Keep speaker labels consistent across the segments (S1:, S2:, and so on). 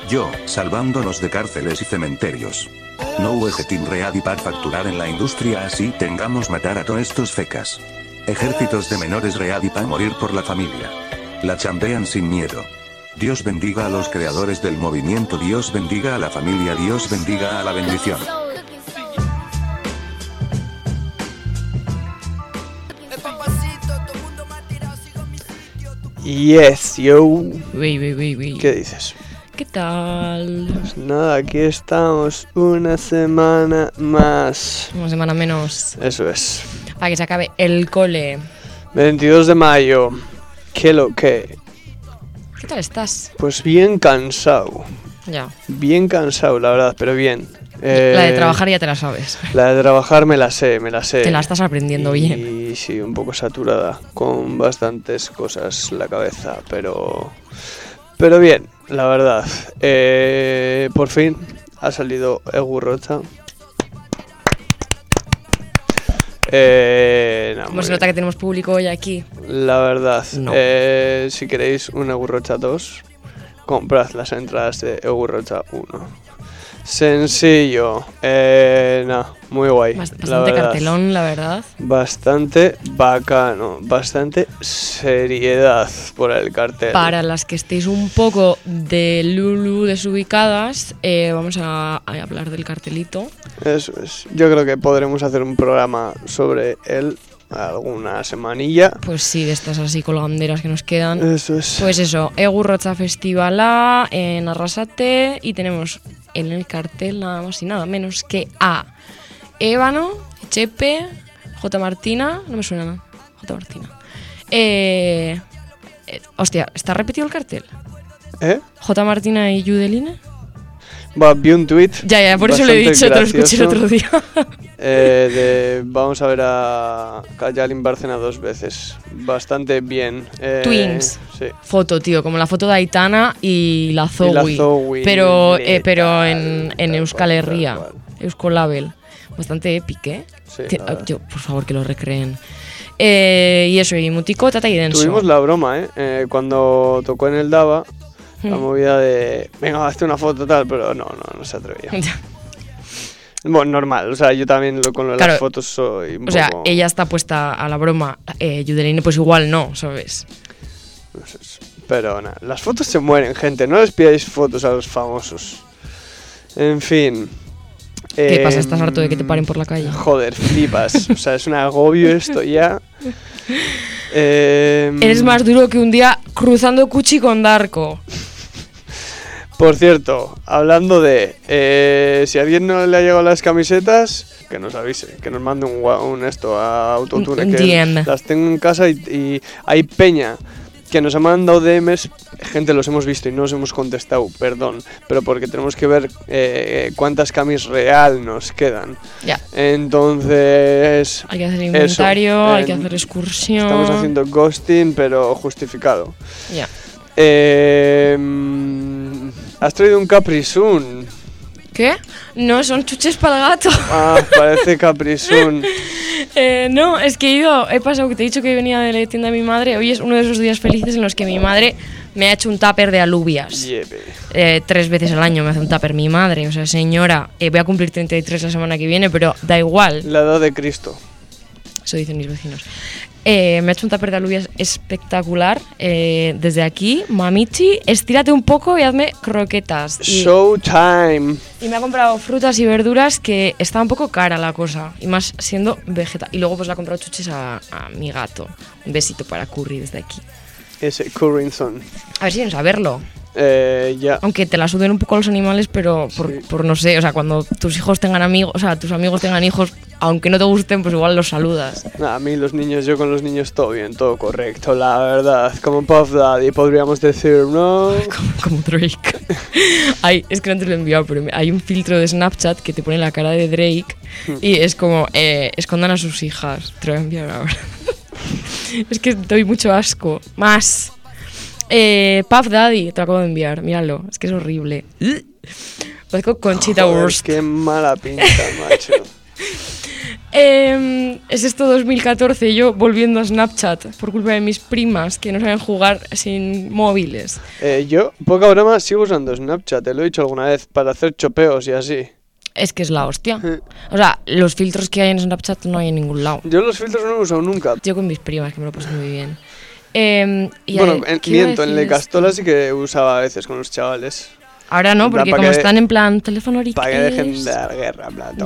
S1: Yo, salvándonos de cárceles y cementerios. No vegetin ready para facturar en la industria así tengamos matar a todos estos fecas. Ejércitos de menores ready para morir por la familia. La chambean sin miedo. Dios bendiga a los creadores del movimiento, Dios bendiga a la familia, Dios bendiga a la bendición.
S2: Yes, yo.
S3: Uy.
S2: ¿Qué dices?
S3: ¿Qué tal?
S2: Pues nada, aquí estamos una semana más.
S3: Una semana menos
S2: Eso es.
S3: para que se acabe el cole.
S2: 22 de mayo. ¿Qué lo que?
S3: ¿Qué tal estás?
S2: Pues bien cansado.
S3: Ya.
S2: Bien cansado, la verdad, pero bien.
S3: La de trabajar ya te la sabes.
S2: La de trabajar me la sé.
S3: Te la estás aprendiendo bien.
S2: Y sí, un poco saturada, con bastantes cosas en la cabeza, pero bien, la verdad. Por fin ha salido Egu Rocha.
S3: ¿Cómo se nota que tenemos público hoy aquí?
S2: La verdad,
S3: No.
S2: si queréis un Egu Rocha 2, comprad las entradas de Egu Rocha 1. Sencillo, muy guay.
S3: Bastante cartelón, la verdad.
S2: Bastante bacano, bastante seriedad por el cartel.
S3: Para las que estéis un poco de Lulu desubicadas, vamos a hablar del cartelito.
S2: Eso es, yo creo que podremos hacer un programa sobre él alguna semanilla.
S3: Pues sí, de estas así colganderas que nos quedan.
S2: Eso es.
S3: Pues eso, Egu Rocha Festivala en Arrasate y tenemos en el cartel nada más y nada menos que a Ébano, Chepe, J. Martina, no me suena nada, J. Martina. Hostia, ¿está repetido el cartel? J. Martina y Judeline.
S2: Vi un tweet.
S3: Ya, por eso lo he dicho, te lo escuché el otro día.
S2: Vamos a ver a Kayalin Bárcena 2 veces. Bastante bien.
S3: Twins.
S2: Sí.
S3: Foto, tío, como la foto de Aitana y la Zoe. Pero en Euskal Herria. Euskolabel. Bastante épico, ¿eh?
S2: Sí,
S3: yo, por favor, que lo recreen. Y eso, y Mutiko, Tata y Denso.
S2: Tuvimos la broma, cuando tocó en el Dava. La movida de, venga, hazte una foto tal, pero no se atrevía. Bueno, normal, o sea, yo también con las fotos soy un poco...
S3: O sea, ella está puesta a la broma, Judeline pues igual no, ¿sabes?
S2: No sé, pero nada, las fotos se mueren, gente, no les pidáis fotos a los famosos. En fin...
S3: ¿Qué pasa? ¿Estás harto de que te paren por la calle?
S2: Joder, flipas, o sea, es un agobio esto ya...
S3: Eres más duro que un día cruzando Cuchi con Darko.
S2: Por cierto, hablando de... si a alguien no le ha llegado las camisetas, que nos avise, que nos mande un esto a Autotune, que las tengo en casa y hay peña que nos ha mandado DMs, gente, los hemos visto y no os hemos contestado, perdón, pero porque tenemos que ver cuántas camis real nos quedan.
S3: Ya.
S2: Entonces...
S3: Hay que hacer inventario, hay que hacer excursión.
S2: Estamos haciendo ghosting, pero justificado.
S3: Ya.
S2: ¿Has traído un Capri Sun?
S3: ¿Qué? No, son chuches para el gato.
S2: Ah, parece Capri Sun.
S3: No, es que he pasado que te he dicho que venía de la tienda de mi madre. Hoy es uno de esos días felices en los que mi madre me ha hecho un tupper de alubias. 3 veces al año me hace un tupper mi madre. O sea, señora, voy a cumplir 33 la semana que viene, pero da igual.
S2: La edad de Cristo.
S3: Eso dicen mis vecinos. Me ha hecho un tupper de alubias espectacular. Desde aquí, mamichi, estírate un poco y hazme croquetas.
S2: Showtime.
S3: Y me ha comprado frutas y verduras, que está un poco cara la cosa, y más siendo vegeta. Y luego pues le ha comprado chuches a mi gato. Un besito para Curry desde aquí.
S2: Ese Currinson.
S3: A ver si vienes a verlo.
S2: Ya.
S3: Aunque te la suden un poco los animales, pero por no sé, o sea, cuando tus hijos tengan amigos, o sea, tus amigos tengan hijos, aunque no te gusten, pues igual los saludas.
S2: A mí los niños, yo con los niños todo bien, todo correcto, la verdad. Como Puff Daddy podríamos decir, ¿no?
S3: Como Drake. Es que no te lo he enviado, pero hay un filtro de Snapchat que te pone la cara de Drake y es como, escondan a sus hijas. Te lo voy a enviar ahora. Es que doy mucho asco. Más. Puff Daddy, te lo acabo de enviar, míralo, es que es horrible. Parezco Conchita Wurst.
S2: Qué mala pinta, macho.
S3: Es esto 2014, yo volviendo a Snapchat por culpa de mis primas que no saben jugar sin móviles.
S2: Yo, poca broma, sigo usando Snapchat, te lo he dicho alguna vez, para hacer chopeos y así.
S3: Es que es la hostia. O sea, los filtros que hay en Snapchat no hay en ningún lado.
S2: Yo los filtros no los he usado nunca.
S3: Yo con mis primas, que me lo paso muy bien.
S2: Bueno, miento, en Lecastola sí que usaba a veces con los chavales.
S3: Ahora no, porque como están en plan teléfono ahorita.
S2: Para que dejen de dar guerra, en plan,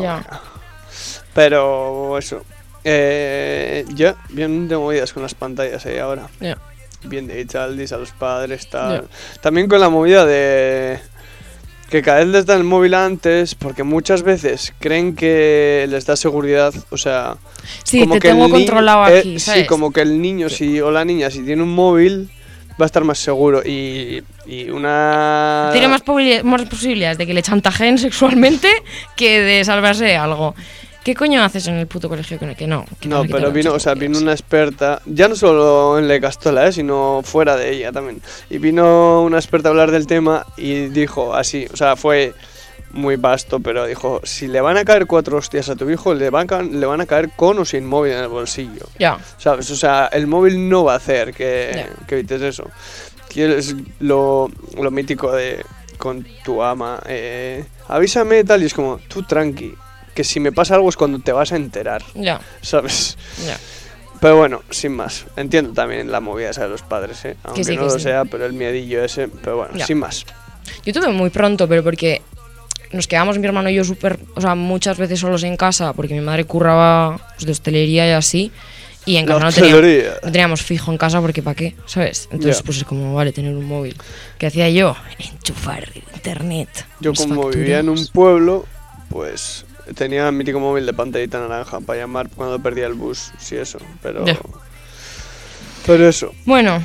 S2: Pero eso. Yo bien tengo movidas con las pantallas ahí ahora. Bien de Chaldis a los padres, tal. También con la movida de que cada vez les dan el móvil antes, porque muchas veces creen que les da seguridad, o sea...
S3: Sí, como te que tengo controlado aquí, ¿sabes?
S2: Sí, como que el niño o la niña, si tiene un móvil, va a estar más seguro y una...
S3: Tiene más posibilidades de que le chantajeen sexualmente que de salvarse de algo. ¿Qué coño haces en el puto colegio que no?
S2: No, pero vino una experta, ya no solo en Lecastola, sino fuera de ella también. Y vino una experta a hablar del tema y dijo así, o sea, fue muy vasto, pero dijo, si le van a caer 4 hostias a tu hijo, le van a caer con o sin móvil en el bolsillo.
S3: Ya.
S2: ¿Sabes? O sea, el móvil no va a hacer que evites eso. Que es lo mítico de con tu ama, avísame tal, y es como, tú tranqui. Que si me pasa algo es cuando te vas a enterar.
S3: Ya.
S2: ¿Sabes?
S3: Ya.
S2: Pero bueno, sin más. Entiendo también la movida esa de los padres, aunque
S3: sí,
S2: no lo sea, pero el miedillo ese. Pero bueno, sin más.
S3: Yo tuve muy pronto, pero porque nos quedamos mi hermano y yo muchas veces solos en casa, porque mi madre curraba de hostelería y así. Y en casa no teníamos fijo en casa porque ¿para qué? ¿Sabes? Entonces pues es como, vale, tener un móvil. ¿Qué hacía yo? Enchufar internet.
S2: Yo como vivía en un pueblo, pues... tenía el mítico móvil de pantallita naranja para llamar cuando perdía el bus, sí, eso, pero... Pero eso.
S3: Bueno,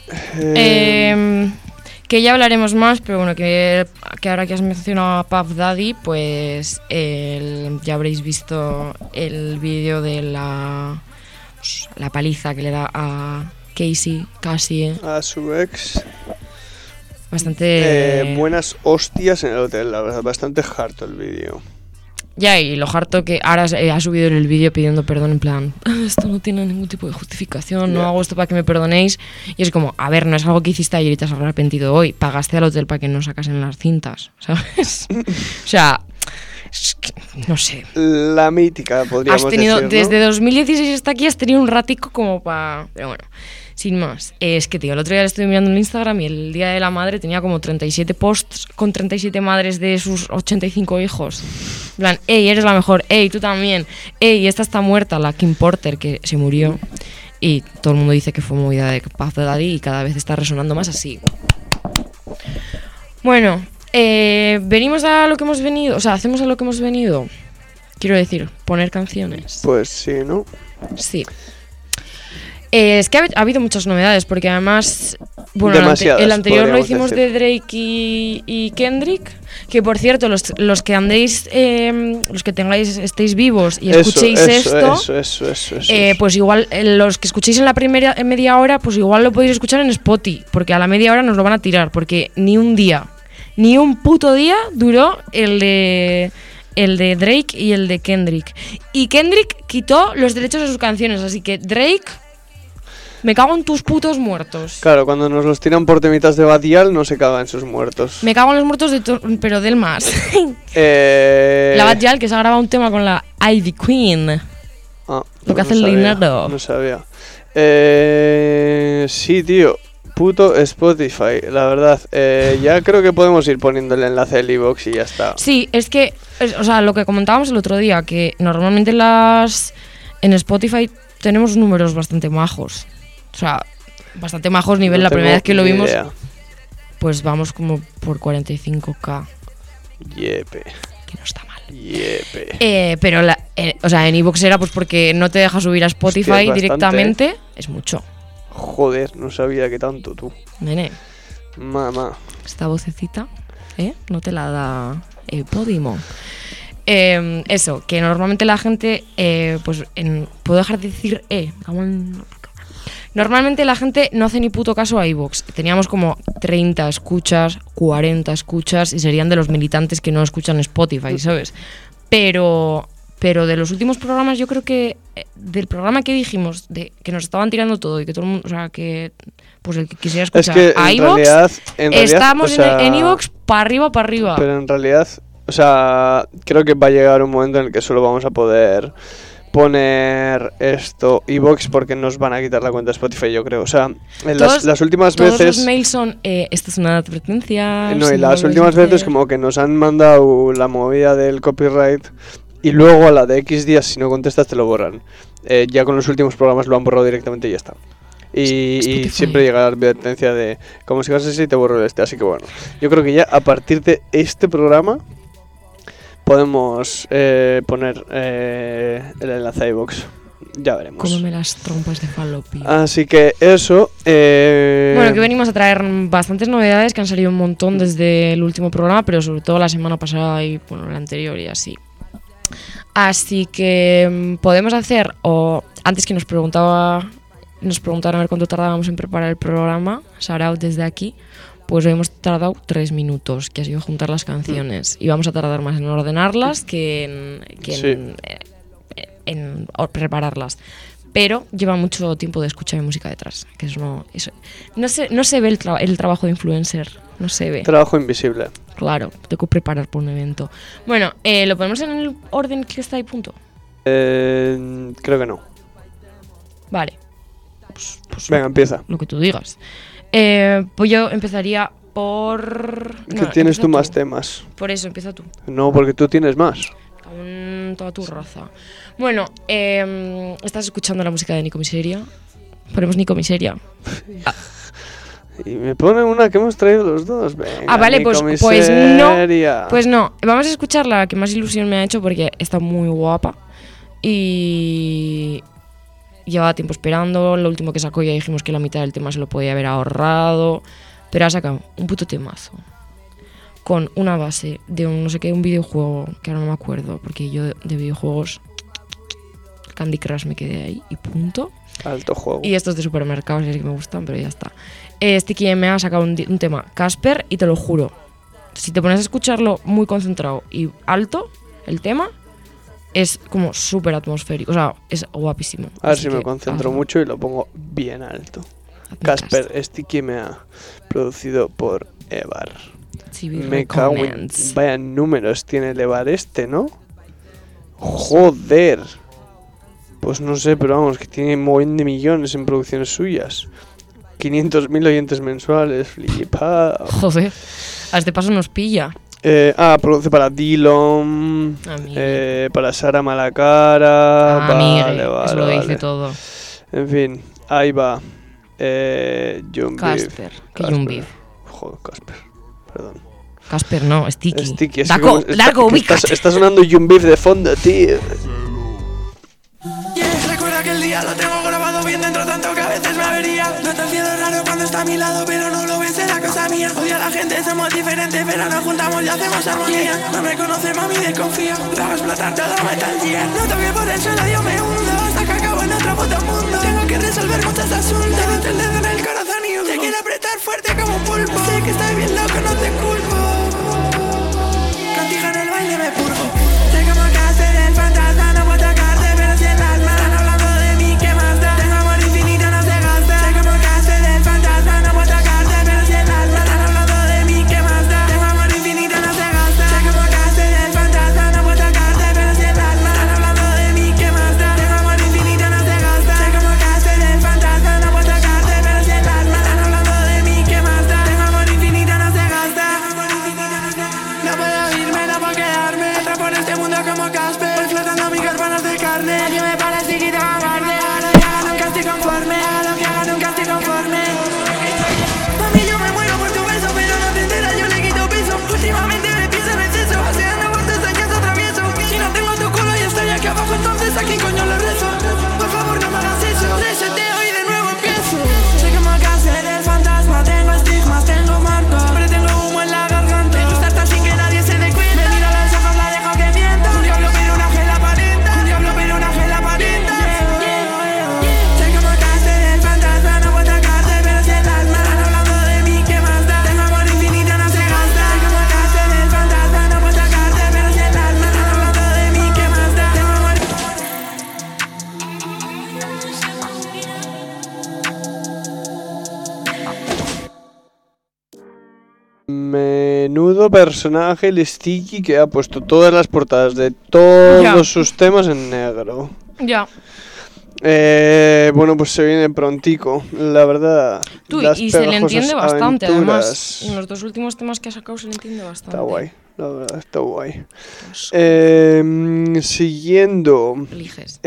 S3: que ya hablaremos más, pero bueno, que ahora que has mencionado a Puff Daddy, pues ya habréis visto el vídeo de la paliza que le da a Cassie.
S2: A su ex.
S3: Bastante...
S2: buenas hostias en el hotel, la verdad, bastante harto el vídeo.
S3: Ya, y lo harto que ahora ha subido el vídeo pidiendo perdón en plan, esto no tiene ningún tipo de justificación, no hago esto para que me perdonéis. Y es como, a ver, no es algo que hiciste ayer y te has arrepentido hoy, pagaste al hotel para que no sacasen las cintas, ¿sabes? O sea, no sé.
S2: La mítica, podríamos
S3: has tenido,
S2: decir, ¿no?
S3: Desde 2016 hasta aquí has tenido un ratico como para... Pero bueno, sin más. Es que, tío, el otro día le estoy mirando en Instagram y el Día de la Madre tenía como 37 posts con 37 madres de sus 85 hijos. En plan, ey, eres la mejor, ey, tú también, ey, esta está muerta, la Kim Porter, que se murió. Y todo el mundo dice que fue movida de Puff Daddy y cada vez está resonando más así. Bueno, venimos a lo que hemos venido, o sea, hacemos a lo que hemos venido. Quiero decir, poner canciones.
S2: Pues sí, ¿no?
S3: Sí. Es que ha habido muchas novedades, porque además, bueno, el anterior lo hicimos decir. De Drake y Kendrick, que por cierto, los que andéis, los que estéis vivos y escuchéis esto, pues igual, los que escuchéis en la primera media hora, pues igual lo podéis escuchar en Spotify, porque a la media hora nos lo van a tirar, porque ni un puto día duró el de Drake y el de Kendrick. Y Kendrick quitó los derechos de sus canciones, así que Drake... Me cago en tus putos muertos.
S2: Claro, cuando nos los tiran por temitas de Badial, no se caga en sus muertos.
S3: Me cago en los muertos, pero del más. La Badial, que se ha grabado un tema con la Ivy Queen. Lo que hace el dinero.
S2: No sabía. Sí, tío. Puto Spotify, la verdad. Ya creo que podemos ir poniendo el enlace del iVoox y ya está.
S3: Sí, es que, o sea, lo que comentábamos el otro día, que normalmente en Spotify tenemos números bastante majos. O sea, bastante majos nivel, la primera vez que lo vimos, pues vamos como por 45k.
S2: Yepe.
S3: Que no está mal.
S2: Yepe.
S3: Pero, o sea, en iVoox era pues porque no te deja subir a Spotify directamente. Es mucho.
S2: Joder, no sabía que tanto tú.
S3: Nene.
S2: Mamá.
S3: Esta vocecita, no te la da Podimo. Eso, que normalmente la gente, pues, puedo dejar de decir, normalmente la gente no hace ni puto caso a iVoox. Teníamos como 30 escuchas, 40 escuchas y serían de los militantes que no escuchan Spotify, ¿sabes? Pero Pero de los últimos programas, yo creo que del programa que dijimos, de que nos estaban tirando todo y que todo el mundo, o sea, que pues el que quisiera escuchar
S2: es que
S3: a iVoox, estamos o sea, en iVoox para arriba.
S2: Pero en realidad, o sea, creo que va a llegar un momento en el que solo vamos a poder poner esto iVoox porque nos van a quitar la cuenta de Spotify, yo creo. O sea, en las últimas veces...
S3: Todos los mails son, esta es una advertencia...
S2: No, y las últimas veces como que nos han mandado la movida del copyright y luego a la de X días, si no contestas, te lo borran. Ya con los últimos programas lo han borrado directamente y ya está. Y siempre llega la advertencia de, como si fuese así, te borro el Así que bueno, yo creo que ya a partir de este programa... podemos poner el enlace a iVoox. Ya veremos.
S3: Cómeme las trompas de falopio.
S2: Así que eso.
S3: Bueno, que venimos a traer bastantes novedades que han salido un montón desde el último programa, pero sobre todo la semana pasada y bueno, la anterior y así. Así que podemos hacer, o antes que nos preguntaron a ver cuánto tardábamos en preparar el programa, Sarau desde aquí. Pues hoy hemos tardado 3 minutos, que ha sido juntar las canciones. Y vamos a tardar más en ordenarlas que en prepararlas. Pero lleva mucho tiempo de escucha de música detrás. Que eso no se ve el trabajo de influencer. No se ve.
S2: Trabajo invisible.
S3: Claro, tengo que preparar por un evento. Bueno, ¿lo ponemos en el orden que está ahí, punto?
S2: Creo que no.
S3: Vale.
S2: Pues venga, empieza.
S3: Lo que tú digas. Pues yo empezaría por...
S2: Que tienes tú más temas.
S3: Por eso, empieza tú.
S2: No, porque tú tienes más.
S3: Toda tu raza. Bueno, estás escuchando la música de Nico Miseria. Ponemos Nico Miseria.
S2: Y me pone una que hemos traído los dos. Venga,
S3: vale,
S2: Nico
S3: pues no. Vamos a escuchar la que más ilusión me ha hecho porque está muy guapa. Y... llevaba tiempo esperando, lo último que sacó ya dijimos que la mitad del tema se lo podía haber ahorrado, pero ha sacado un puto temazo con una base de un no sé qué, un videojuego, que ahora no me acuerdo, porque yo de videojuegos Candy Crush me quedé ahí y punto.
S2: Alto juego.
S3: Y estos de supermercados sí que me gustan, pero ya está. Sticky M ha sacado un tema Casper y te lo juro, si te pones a escucharlo muy concentrado y alto, el tema... es como súper atmosférico, o sea, es guapísimo.
S2: A ver si me concentro mucho y lo pongo bien alto. Casper, Sticky M.A. producido por Evar. Me cago en... Vaya números tiene el Evar ¿no? Joder. Pues no sé, pero vamos, que tiene un montón de millones en producciones suyas. 500.000 oyentes mensuales, flipa.
S3: Joder, a este paso nos pilla.
S2: Produce para Dillon, para Sara Malacara. Vale,
S3: eso lo dice todo.
S2: En fin, ahí va.
S3: Casper. Joder,
S2: Casper. Perdón.
S3: Casper no, Sticky.
S2: Darko, ubícate. Está sonando Jumbeef de fondo, tío.
S4: Recuerda que el día lo tengo grabado bien dentro, tanto que a veces me avería. No te cielo raro cuando está a mi lado, pero no lo ves, era cosa mía. Odio a la gente, somos diferentes, pero nos juntamos y hacemos armonía. No me conoce, mami, desconfío. Te va a explotar todo Metal Gear. Noto que por el suelo yo me hundo, hasta que acabo en otro puto mundo. Tengo que resolver muchos asuntos. Te meto el dedo en el corazón y te quiero apretar fuerte como un pulpo. Sé que estoy bien loco, no te culpo. Contigo en el baile me purgo. Sé como Casper, el fantasma, no puedo tocarte, pero si el alma. Están hablando de mí, ¿qué más da? Tengo amor infinito, no se gasta. Sé como Casper, el fantasma, no puedo tocarte, pero si el alma. Están hablando de mí, ¿qué más da? Tengo amor infinito, no se gasta. Sé como Casper, el fantasma, no puedo tocarte, pero si el alma. Están hablando de mí, ¿qué más da? Tengo amor infinito, no se gasta. Sé como Casper, el fantasma, no puedo tocarte, pero si el alma. Están hablando de mí, ¿qué más da? Tengo amor infinito, no se gasta.
S2: Menudo personaje el Sticky que ha puesto todas las portadas de todos sus temas en negro.
S3: Ya.
S2: Bueno, pues se viene prontico, la verdad.
S3: Y se le entiende bastante, además. En los 2 últimos temas que ha sacado se le entiende bastante.
S2: Está guay, la verdad, está guay. Siguiendo.
S3: Eliges.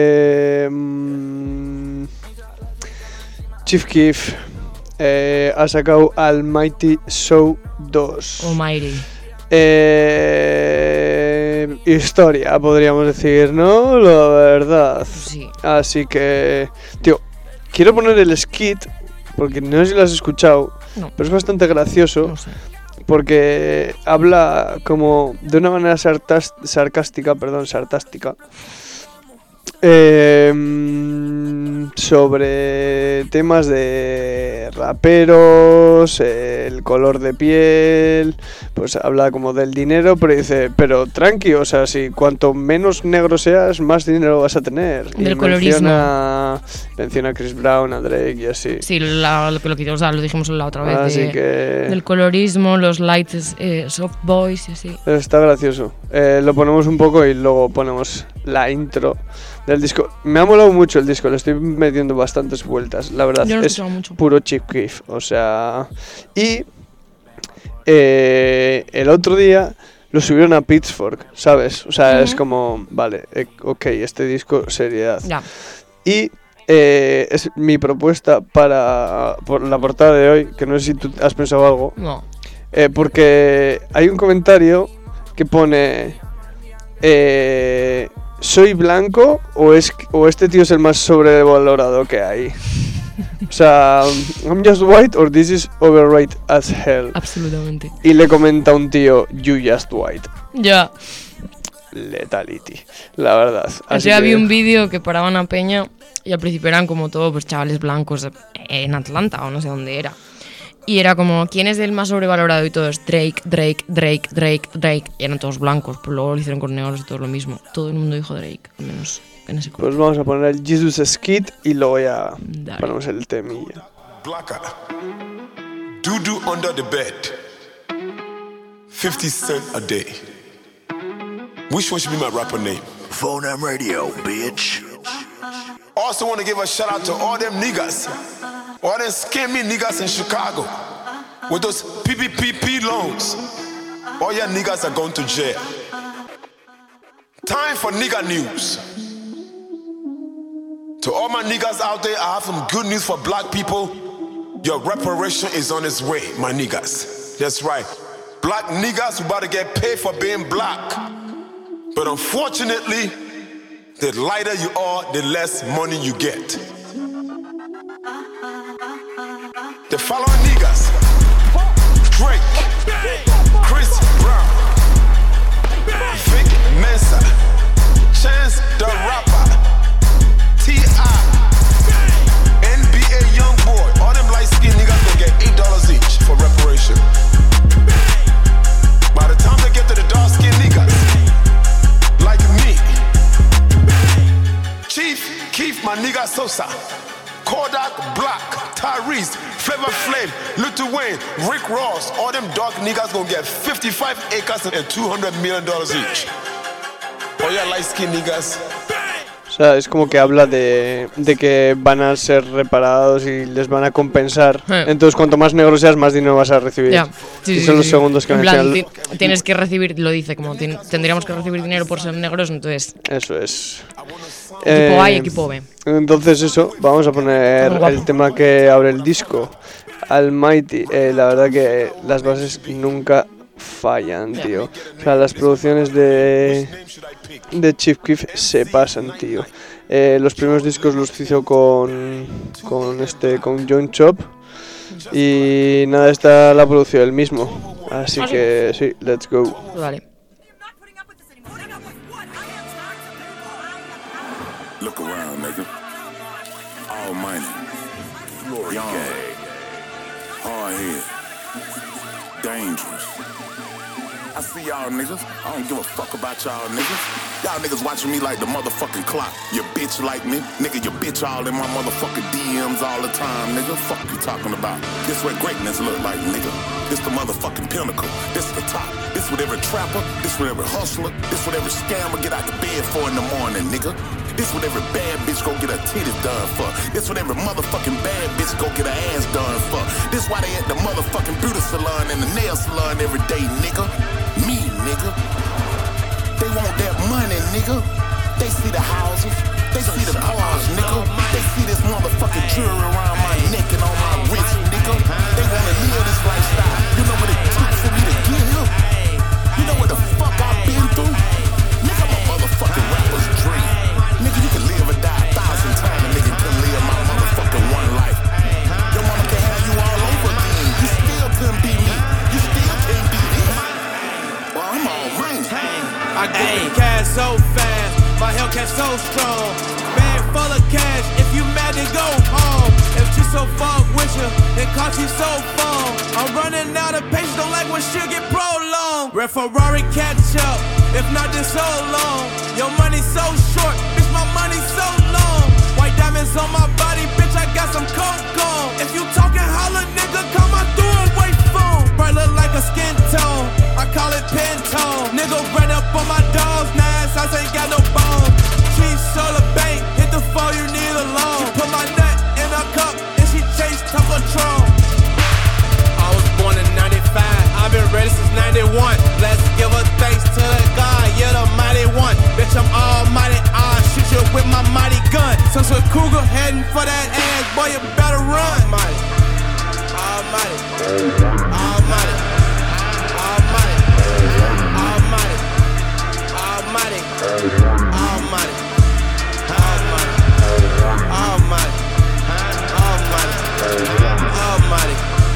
S2: Chief Keef ha sacado Almighty Show 2.
S3: Almighty.
S2: Historia, podríamos decir, ¿no? La verdad.
S3: Sí.
S2: Así que, tío, quiero poner el skit, porque no sé si lo has escuchado, pero es bastante gracioso.
S3: No sé.
S2: Porque habla como de una manera sarcástica, sobre temas de raperos, el color de piel, pues habla como del dinero, pero dice, pero tranqui, o sea, si cuanto menos negro seas, más dinero vas a tener.
S3: Del colorismo.
S2: Menciona a Chris Brown, a Drake y así.
S3: Sí, lo dijimos la otra vez.
S2: Así que...
S3: Del colorismo, los light soft boys y así.
S2: Está gracioso. Lo ponemos un poco y luego ponemos la intro del disco. Me ha molado mucho el disco, le estoy metiendo bastantes vueltas, la verdad.
S3: Yo no
S2: es
S3: mucho.
S2: Puro Chief Keef, o sea... Y el otro día lo subieron a Pitchfork, ¿sabes? O sea, es como, vale, ok, este disco, seriedad.
S3: Ya.
S2: Y es mi propuesta por la portada de hoy, que no sé si tú has pensado algo.
S3: No.
S2: Porque hay un comentario que pone... ¿soy blanco o este tío es el más sobrevalorado que hay? O sea, ¿I'm just white or this is overrated as hell?
S3: Absolutamente.
S2: Y le comenta un tío, you just white.
S3: Ya.
S2: Letality, la verdad.
S3: Así que... había un vídeo que paraban a peña y al principio eran como todos pues chavales blancos en Atlanta o no sé dónde era. Y era como, ¿quién es el más sobrevalorado? Y todos, Drake. Y eran todos blancos, pero luego lo hicieron con negros y todo lo mismo. Todo el mundo dijo Drake, al menos en ese
S2: Pues vamos a poner el Jesus Skit y luego ya ponemos el temilla.
S5: Blacker. Doo-doo under the bed. 50 cents a day. Which one should be my rapper name?
S6: Phone M Radio, bitch.
S5: Also want to give a shout out to all them niggas. All them scammy niggas in Chicago with those PPP loans. All your niggas are going to jail. Time for nigga news. To all my niggas out there, I have some good news for black people. Your reparation is on its way, my niggas. That's right. Black niggas who about to get paid for being black. But unfortunately, the lighter you are, the less money you get. The following niggas: Drake, Chris Brown, Vic Mensa, Chance the Rapper, T.I., NBA Youngboy. All them light-skinned niggas gonna get $8 each for reparation. By the time they get to the dark-skinned niggas, like me, Chief Keef, my nigga Sosa, Kodak Black, Tyrese, Flavor Flav, Lil Wayne, Rick Ross, all them dark niggas gonna get 55 acres and $200 million each. All your light skin niggas.
S2: O sea, es como que habla de que van a ser reparados y les van a compensar. Entonces, cuanto más negro seas, más dinero vas a recibir.
S3: Ya. Sí,
S2: y son los segundos que
S3: me tienes que recibir, lo dice, como tendríamos que recibir dinero por ser negros, entonces...
S2: Eso es.
S3: Equipo A y equipo B.
S2: Entonces eso, vamos a poner el tema que abre el disco, Almighty. La verdad que las bases nunca fallan, tío. O sea, las producciones de Chief Keef se pasan, tío. Los primeros discos los hizo con John Chop. Y nada, esta la produció él mismo. Así que sí, let's go.
S3: Vale.
S6: Look around, nigga. All money. Young. Hard head. Dangerous. I see y'all niggas. I don't give a fuck about y'all niggas. Y'all niggas watching me like the motherfucking clock. You bitch like me, nigga, you bitch all in my motherfucking DMs all the time, nigga. Fuck you talking about. This what greatness look like, nigga. This the motherfucking pinnacle. This the top. This what every trapper, this what every hustler, this what every scammer get out the bed for in the morning, nigga. This what every bad bitch go get her titties done for. This what every motherfucking bad bitch go get her ass done for. This why they at the motherfucking beauty salon and the nail salon every day, nigga. Me, nigga. They want that money, nigga. They see the houses, they see the cars, nigga. They see this motherfucking jewelry around my neck and on my wrist, nigga. They wanna live this lifestyle. You know what it took for me to get here? You know what the fuck I've been through? Nigga, I'm a motherfucking rapper's dream. Nigga, you can live or die 1,000 times. A nigga can live my motherfucking one life. Your mama can have you all over again. You still couldn't be me. You still can't be this. Well, I'm all mine.
S4: I get cash so fast. My Hellcat so strong. Bag full of cash. If you mad, then go home. If she so fuck with you, then cause she so fun. I'm running out of patience. Don't like when shit get prolonged. Red Ferrari catch up. If not, then so long. Your money so short. Bitch, my money so long. White diamonds on my body. Bitch, I got some coke on. If you talking holla, nigga, come on through and wait phone. Bright look like a skin tone. I call it Pantone. Nigga ran up on my dogs. Nice house ain't got no bone. Cheese solar bank. Hit the phone, you need a loan. She put my nut in her cup and she chased her Patron. I was born in 95. I've been ready since 91. Let's give a thanks to the God. You're the mighty one. Bitch, I'm almighty. I'll shoot you with my mighty gun. Some sort of cougar heading for that ass. Boy, you better run. Almighty. Almighty. Almighty. Almighty. Almighty. Almighty. Almighty. Almighty. Almighty. Almighty.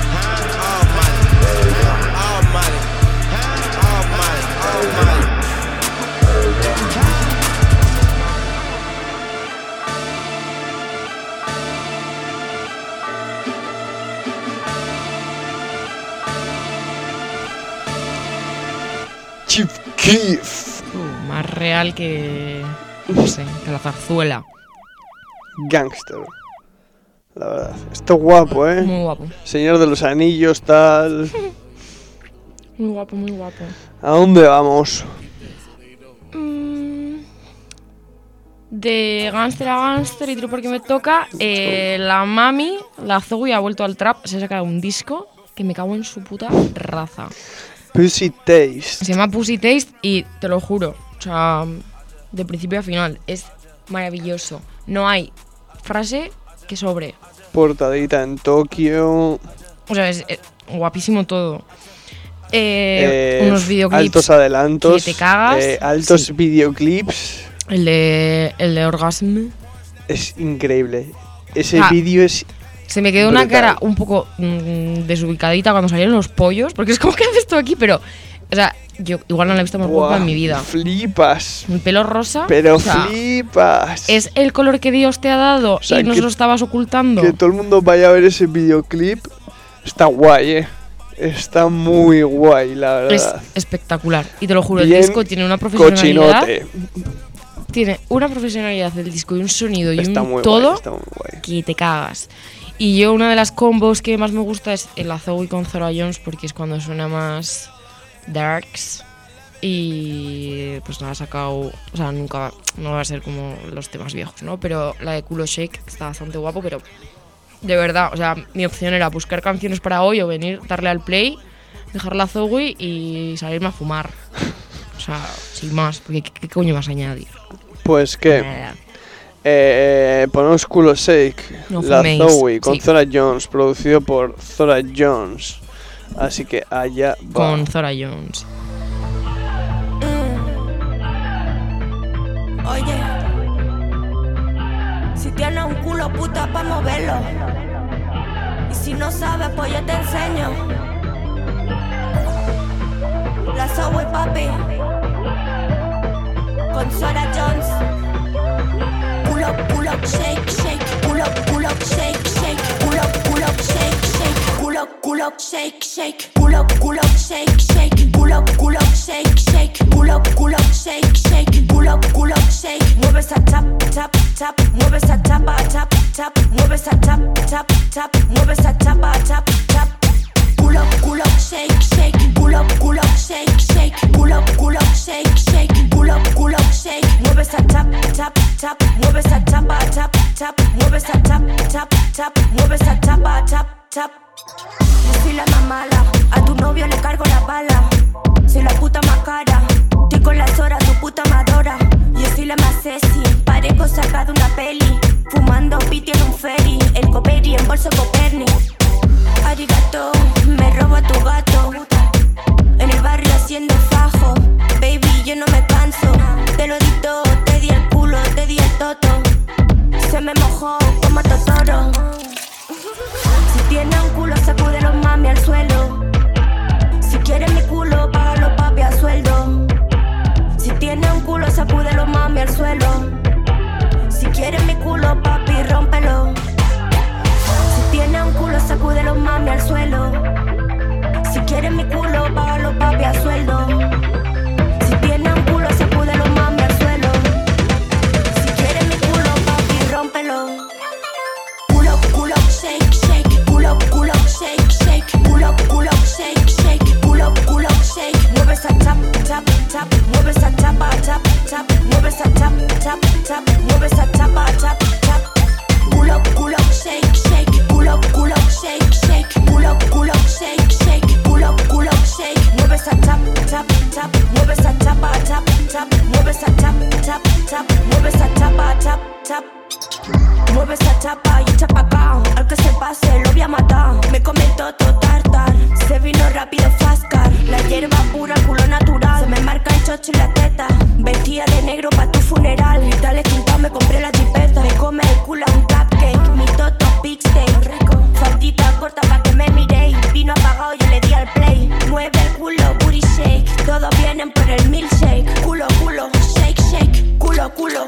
S2: Chief Keef.
S3: Más real que, no sé, que la zarzuela.
S2: Gangster. La verdad. Está guapo, ¿eh?
S3: Muy guapo.
S2: Señor de los Anillos, tal.
S3: Muy guapo, muy guapo.
S2: ¿A dónde vamos?
S3: De gánster a gánster y tiro porque me toca. La mami, la Zoe, ha vuelto al trap. Se ha sacado un disco que me cago en su puta raza.
S2: Pussy Taste.
S3: Se llama Pussy Taste y te lo juro, o sea, de principio a final, es maravilloso. No hay frase que sobre.
S2: Portadita en Tokio.
S3: O sea, es guapísimo todo. Unos videoclips.
S2: Altos adelantos.
S3: Que te cagas.
S2: Altos
S3: sí.
S2: videoclips.
S3: El de Orgasm.
S2: Es increíble. Ese vídeo es.
S3: Se me quedó brutal. Una cara un poco desubicadita cuando salieron los pollos, porque es como que haces esto aquí, pero, o sea, yo igual no la he visto más guapa en mi vida.
S2: Flipas.
S3: El pelo rosa.
S2: Pero o sea, flipas.
S3: Es el color que Dios te ha dado, o sea, y nos lo estabas ocultando.
S2: Que todo el mundo vaya a ver ese videoclip. Está guay, Está muy guay, la verdad.
S3: Es espectacular. Y te lo juro,
S2: bien
S3: el disco tiene una profesionalidad.
S2: Cochinote.
S3: Tiene una profesionalidad del disco y un sonido y
S2: está
S3: un todo
S2: guay.
S3: Que te cagas. Y yo una de las combos que más me gusta es el Zoe con Zora Jones, porque es cuando suena más darks. Y pues no la ha sacado, o sea, nunca no va a ser como los temas viejos, ¿no? Pero la de Culo Shake está bastante guapo, pero de verdad, o sea, mi opción era buscar canciones para hoy o venir, darle al play, dejar la Zoe y salirme a fumar. O sea, sin más, porque ¿qué coño vas a añadir?
S2: Pues qué. Ponemos Culo Shake,
S3: no
S2: la
S3: fuméis.
S2: Zoe con
S3: sí.
S2: Zora Jones, producido por Zora Jones. Así que allá va.
S3: Con Zora Jones.
S7: Oye, si tienes un culo puta pa' moverlo, y si no sabes pues yo te enseño. La Zoe papi con Zora Jones. Pull up, shake, shake. Pull up, shake, shake. Pull up, shake, shake. Pull up, shake, shake. Pull up, shake, shake. Pull up, culo, shake, shake, culo, culo, shake, shake, culo, culo, shake. Mueve esa tap, tap, tap, mueve esa tapa, tap, tap, mueve esa tap, tap, tap, mueve esa tapa, tap, tap. Culo, culo, shake, shake, culo, culo, shake, shake, culo, culo, shake, shake, culo, culo, shake. Mueve esa tap, tap, tap, mueve esa tapa, tap, tap, mueve esa tap, tap, tap, mueve esa tapa, tap, tap. Yo soy la más mala, a tu novio le cargo la bala. Soy la puta más cara, estoy con las horas, tu puta madora. Yo soy la más sexy, parezco sacada de una peli. Fumando piti en un ferry, el Coperi en bolso Coperni. Arigato, me robo a tu gato. En el barrio haciendo fajo. Baby, yo no me canso. Te lo di todo, te di el culo, te di el toto. Se me mojó como Totoro. Si tiene un culo, sacúdelo mami al suelo. Si quieres mi culo, págalo papi a sueldo. Si tiene un culo, sacúdelo mami al suelo. Si quieres mi culo, papi, rómpelo. Si tiene un culo, sacúdelo mami al suelo. Si quieres mi culo, págalo papi a sueldo. Si tiene un culo, sacúdelo mami al suelo. Si quieres mi culo, papi, rómpelo. Culo, culo, shake, shake, culo, culo, shake, shake, culo, culo, shake, shake, culo, culo, shake. Mueve esa tap, tap, tap, mueve esa tapa, tap, tap, mueve esa tap, tap, tap, mueve esa tapa, tap, tap. Culo, culo, shake, shake, culo, culo, shake, shake, culo, culo, shake, shake, culo, culo, shake. Mueve esa tap, tap, tap, mueve esa tapa, tap, tap, mueve esa tap, tap, tap, mueve esa tapa, tap, tap. Mueve esa chapa y echa pa' acá. Al que se pase lo voy a matar. Me come todo tartar. Se vino rápido fast car. La hierba pura, culo natural. Se me marca el chocho y la teta. Vestida de negro pa' tu funeral. Y tal esquintado me compré la chipeta. Me come el culo a un cupcake. Mi toto big steak rico. Faldita corta pa' que me miréis. Vino apagado yo le di al play. Mueve el culo, booty shake. Todos vienen por el milkshake. Culo, culo, shake, shake. Culo, culo.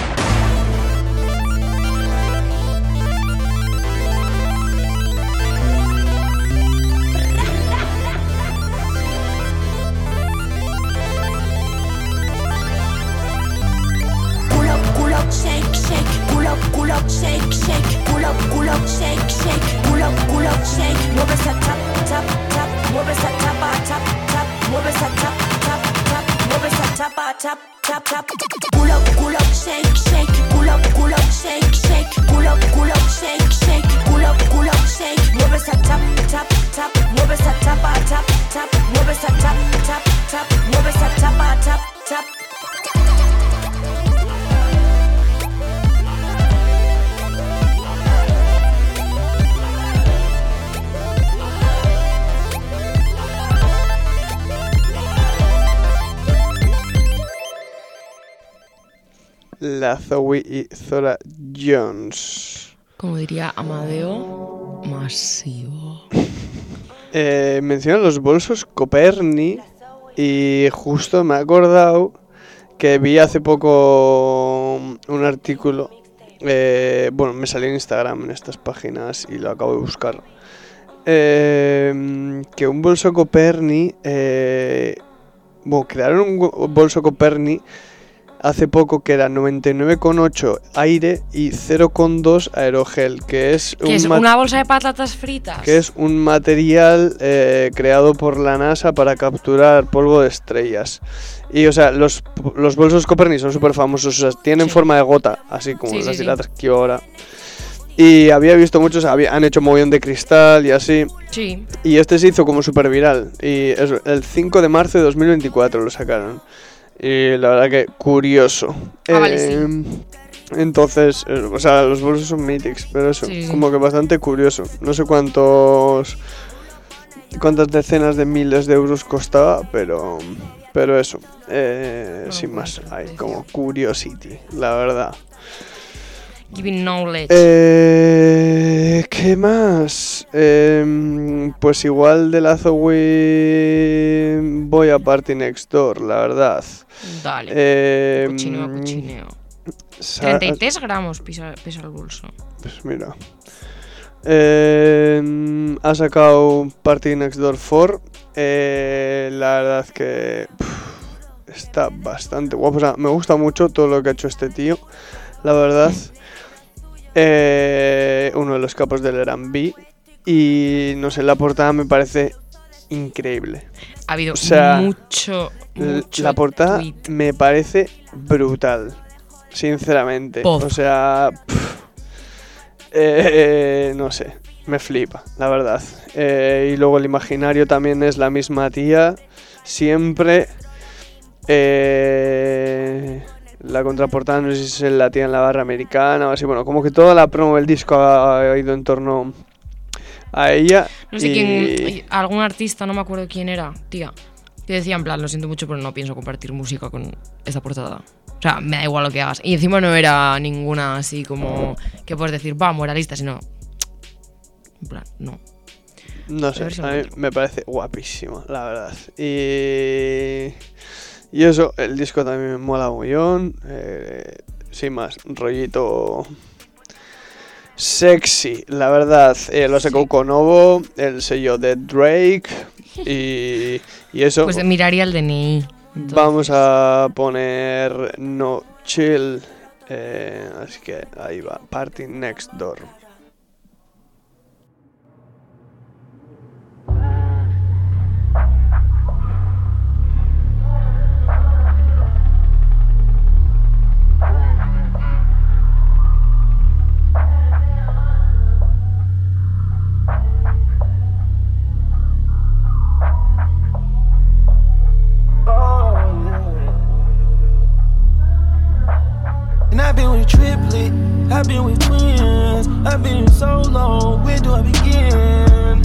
S7: Shake, shake, culo, culo, shake, shake, culo, culo, shake, shake, culo, culo, shake. Mueve esa tap, tap, tap, mueve esa tapa, tap, tap, mueve esa tap, tap, tap, mueve esa tapa, tap, tap, tap. Culo, culo, shake, shake, culo, culo, shake, shake, culo, culo, shake, shake, culo, culo, shake. Mueve esa tap, tap, tap, mueve esa tapa, tap, tap, mueve esa tap, tap, tap, mueve esa tapa, tap, tap.
S2: La Zoe y Zora Jones.
S3: Como diría Amadeo, masivo.
S2: Menciona los bolsos Coperni y justo me he acordado que vi hace poco un artículo. Bueno, me salió en Instagram en estas páginas y lo acabo de buscar. Que un bolso Coperni... bueno, crearon un bolso Coperni hace poco que era 99,8 aire y 0,2 aerogel, que es
S3: una bolsa de patatas fritas.
S2: Que es un material creado por la NASA para capturar polvo de estrellas. Y o sea, los bolsos Coperni son súper famosos, o sea, tienen forma de gota, así como las hilatas que ahora. Y había visto muchos, han hecho mogollón de cristal y así.
S3: Sí.
S2: Y este se hizo como súper viral. Y eso, el 5 de marzo de 2024 lo sacaron. Y la verdad que curioso.
S3: Vale, sí.
S2: Entonces, o sea, los bolsos son Mythics, pero eso, como que bastante curioso. No sé cuántas decenas de miles de euros costaba, pero eso, sin más, hay como curiosity, la verdad.
S3: Giving knowledge.
S2: ¿Qué más? Pues igual de la Zoe voy a Party Next Door, la verdad.
S3: Dale. Cochineo. 33 gramos pesa el bolso.
S2: Pues mira. Ha sacado Party Next Door 4 La verdad que está bastante guapo. O sea, me gusta mucho todo lo que ha hecho este tío, la verdad. Uno de los capos del R&B. Y no sé, la portada me parece increíble.
S3: Ha habido mucho
S2: la portada
S3: tweet.
S2: Me parece brutal, sinceramente. O sea, no sé, me flipa, la verdad. Y luego el imaginario también es la misma tía, siempre. La contraportada no sé si es la tía en la barra americana o así. Bueno, como que toda la promo del disco ha ido en torno a ella.
S3: No sé quién, algún artista, no me acuerdo quién era, tía, que decía en plan, lo siento mucho pero no pienso compartir música con esta portada. O sea, me da igual lo que hagas. Y encima no era ninguna así como que puedes decir, va, moralista, sino en plan, no.
S2: No sé, a mí me parece guapísimo, la verdad. Y eso, el disco también me mola mullón. Sin más, rollito sexy, la verdad. Lo sacó con Ovo, el sello de Drake. Y eso.
S3: Pues miraría el DNI. Entonces.
S2: Vamos a poner No Chill. Así que ahí va, Party Next Door.
S8: I've been with twins, I've been so long, where do I begin?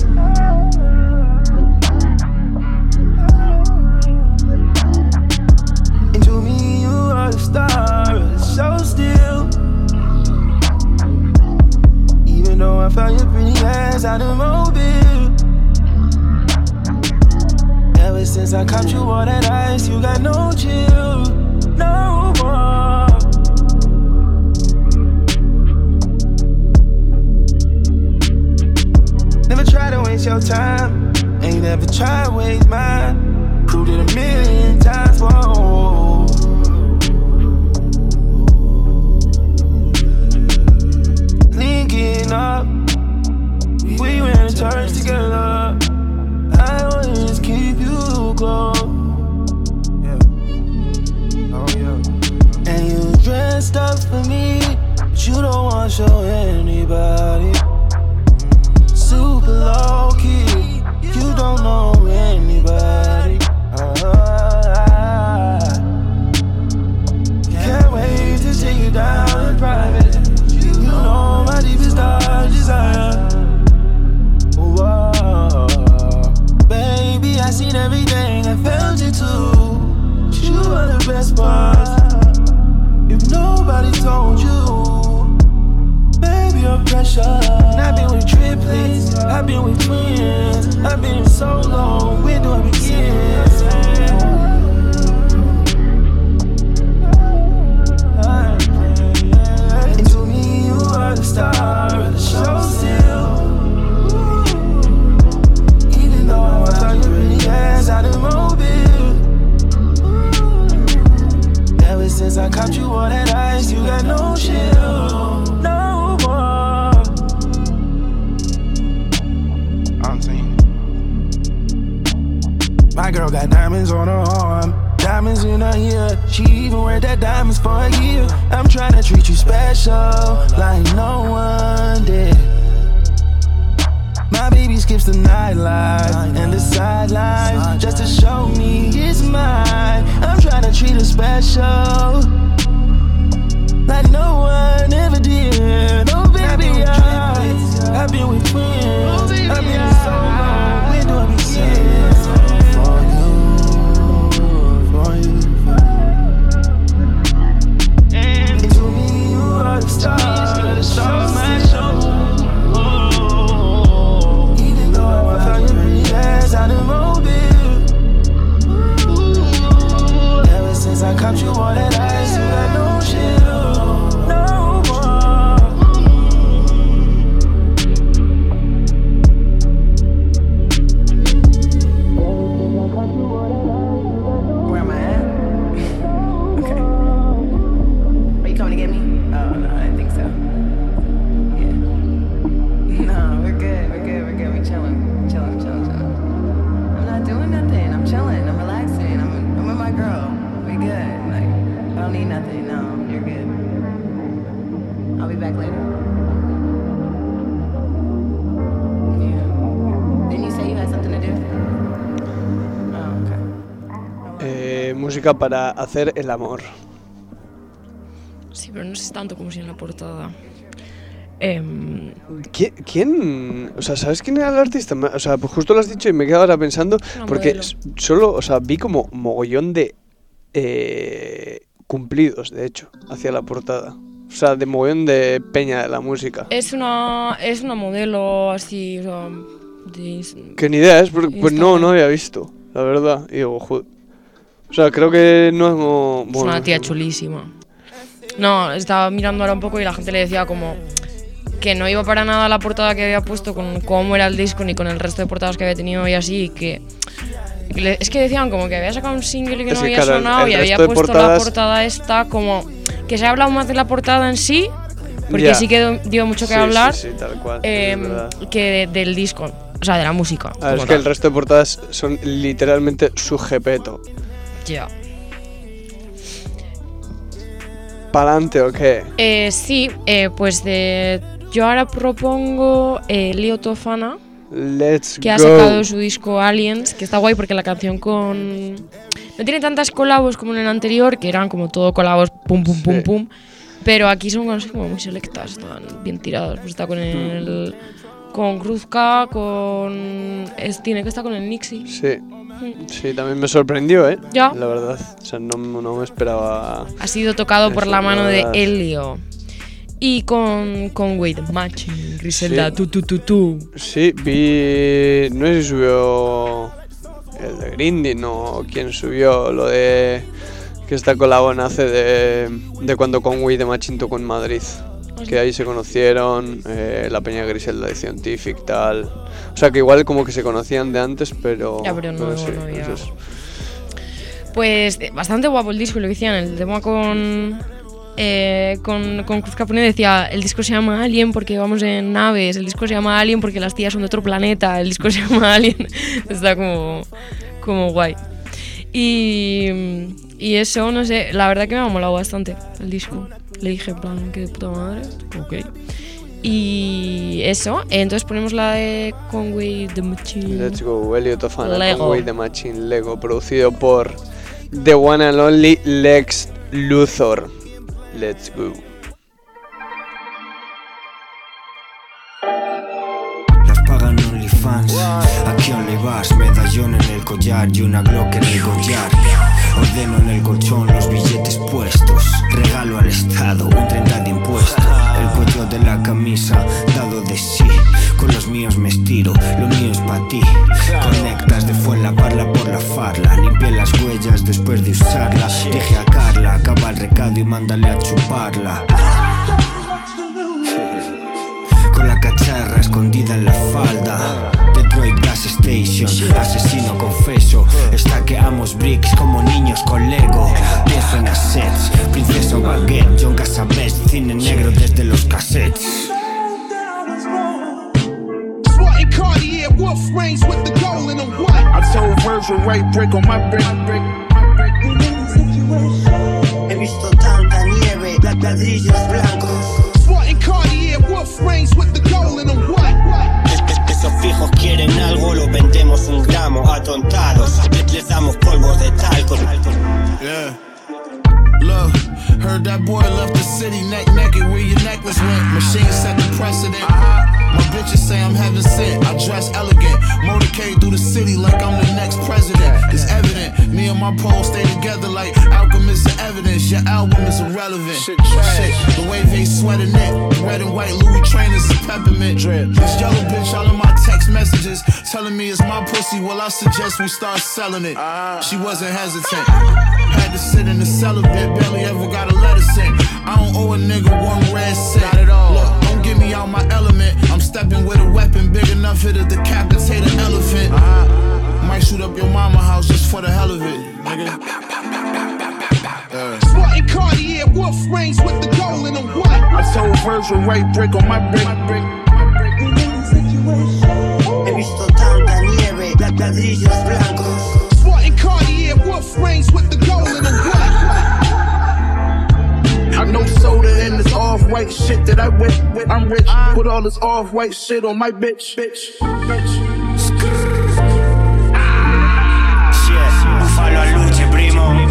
S8: And to me you are the star of the show still. Even though I found your pretty ass out of Mobile. Ever since I caught you all that ice, you got no chill, no more. Never try to waste your time, ain't never try to waste mine. Proved it 1,000,000 times, whoa. Linking up, we ran in church together. I always keep you close, yeah. Oh yeah. And you dressed up for me, but you don't want to show anybody. Super low key, you don't know anybody. Can't wait to take you down in private. You know my deepest dark desire. Whoa. Baby, I seen everything, I felt it too. You are the best part. If nobody told you, baby, you're precious. And I've been with triplets, I've been with twins, I've been so long, where do I begin? And to me, you are the star of the show still. Even though I thought you really ass out of Mobile. Ever since I caught you all that ice, you got no chill, no more. I'm saying, my girl got diamonds on her arm, diamonds in her ear. She even wear that diamonds for a year. I'm trying to treat you special, like no one did. My baby skips the nightlife and the sidelines just to show me it's mine. I'm trying to treat her special, like no one ever did. Oh baby, I've been with twins, I've been so long, where do I begin? For you. And to me you are the star of the show, my show. Even though I found your pretty ass out of Mobile.
S2: música para hacer el amor.
S3: Sí, pero no sé tanto como si en la portada.
S2: ¿Quién? O sea, ¿sabes quién era el artista? O sea, pues justo lo has dicho y me he quedado ahora pensando, porque solo, o sea, vi como mogollón de cumplidos, de hecho, hacia la portada. O sea, de mogollón de peña de la música.
S3: Es una modelo así, o sea,
S2: que ni idea es, pues no había visto, la verdad. Y digo, joder. O sea, creo que no es...
S3: Es una tía chulísima. No, estaba mirando ahora un poco y la gente le decía como que no iba para nada la portada que había puesto con cómo era el disco ni con el resto de portadas que había tenido y así, y que es que decían como que había sacado un single y que no había sonado y había puesto la portada esta como que se ha hablado más de la portada en sí, porque sí que dio mucho que hablar,
S2: sí, tal cual,
S3: que del disco, o sea, de la música.
S2: A ver, es que el resto de portadas son literalmente su jepeto.
S3: Ya.
S2: ¿Pa'lante o qué?
S3: Sí, pues yo ahora propongo Leo Tofana, que ha sacado su disco Aliens, que está guay porque la canción no tiene tantas colabos como en el anterior, que eran como todo colabos pum pum pum pum, pero aquí son como muy selectas, están bien tiradas. Pues está con Cruzca, tiene que estar con el Nixie.
S2: Sí, también me sorprendió,
S3: Ya.
S2: La verdad, o sea, no me esperaba.
S3: Ha sido tocado por la mano de Elio. Y con Wade Matching, Griselda, tú.
S2: Sí, vi. No sé si subió el de Grinding o quién subió lo de que esta colabo nace de cuando Conway de Matching tocó en Madrid. Que ahí se conocieron, la peña Griselda de Scientific, tal. O sea, que igual como que se conocían de antes, pero...
S3: Ya, pero no había... Pues bastante guapo el disco, lo que decían, el tema con Cruz Capone decía, el disco se llama Alien porque vamos en naves, el disco se llama Alien porque las tías son de otro planeta, el disco se llama Alien. Está como guay. Y eso, no sé, la verdad que me ha molado bastante el disco. Le dije, en plan, que de puta madre, ok. Y eso, entonces ponemos la de Conway the Machine.
S2: Let's go, Elio Tofana, Conway the Machine, Lego, producido por The One and Only Lex Luthor. Let's go.
S9: Las pagan OnlyFans, aquí OnlyBars, medallón en el collar y una Glock en el collar. Ordeno en el colchón los billetes puestos, regalo al Estado un 30 de impuestos. El cuello de la camisa dado de sí, con los míos me estiro, lo mío es pa' ti. Conectas de Fuenlaparla por la farla, limpié las huellas después de usarla. Dije a Carla, acaba el recado y mándale a chuparla. Con la cacharra escondida en la falda. Detroit Gas Station, asesino confeso. Estaqueamos bricks como niños con Lego. Pienso en assets, princesa baguette, John Casabets, cine negro desde los cassettes.
S10: Cartier, wolf rings with the gold in the what? I told Virgil, right brick on my brick.
S11: He visto tanta nieve, ladrillos blancos.
S10: Sporting Cartier, wolf rings with the gold in the what?
S11: Esos fijos quieren algo, lo vendemos un gramo, atontados. Les damos polvos de talco.
S10: Yeah. Look, heard that boy left the city naked where your necklace went. Machine set the precedent. My bitches say I'm heaven sent. I dress elegant, motorcade through the city like I'm the next president. It's evident, me and my pole stay together like alchemists and evidence. Your album is irrelevant. Shit, the way they sweating it. Red and white Louis trainers and peppermint drip. This yellow bitch all in my text messages telling me it's my pussy. Well, I suggest we start selling it. She wasn't hesitant. Had to sit in the cellar bit, barely ever got a letter sent. I don't owe a nigga one red cent. Not at all. Look, don't get me out my element. I'm stepping with a weapon big enough to decapitate an elephant. Might shoot up your mama house just for the hell of it, nigga. Sporting Cartier, wolf rings with the gold in the what? I told Virgil, right brick on my brick.
S11: He visto tanta nieve, ladrillos blancos.
S10: Sporting Cartier, wolf rings with the gold in the what? I know soda and this off-white shit that I whip. I'm rich, put all this off-white shit on my bitch.
S11: Shit, búfalo al luche, primo.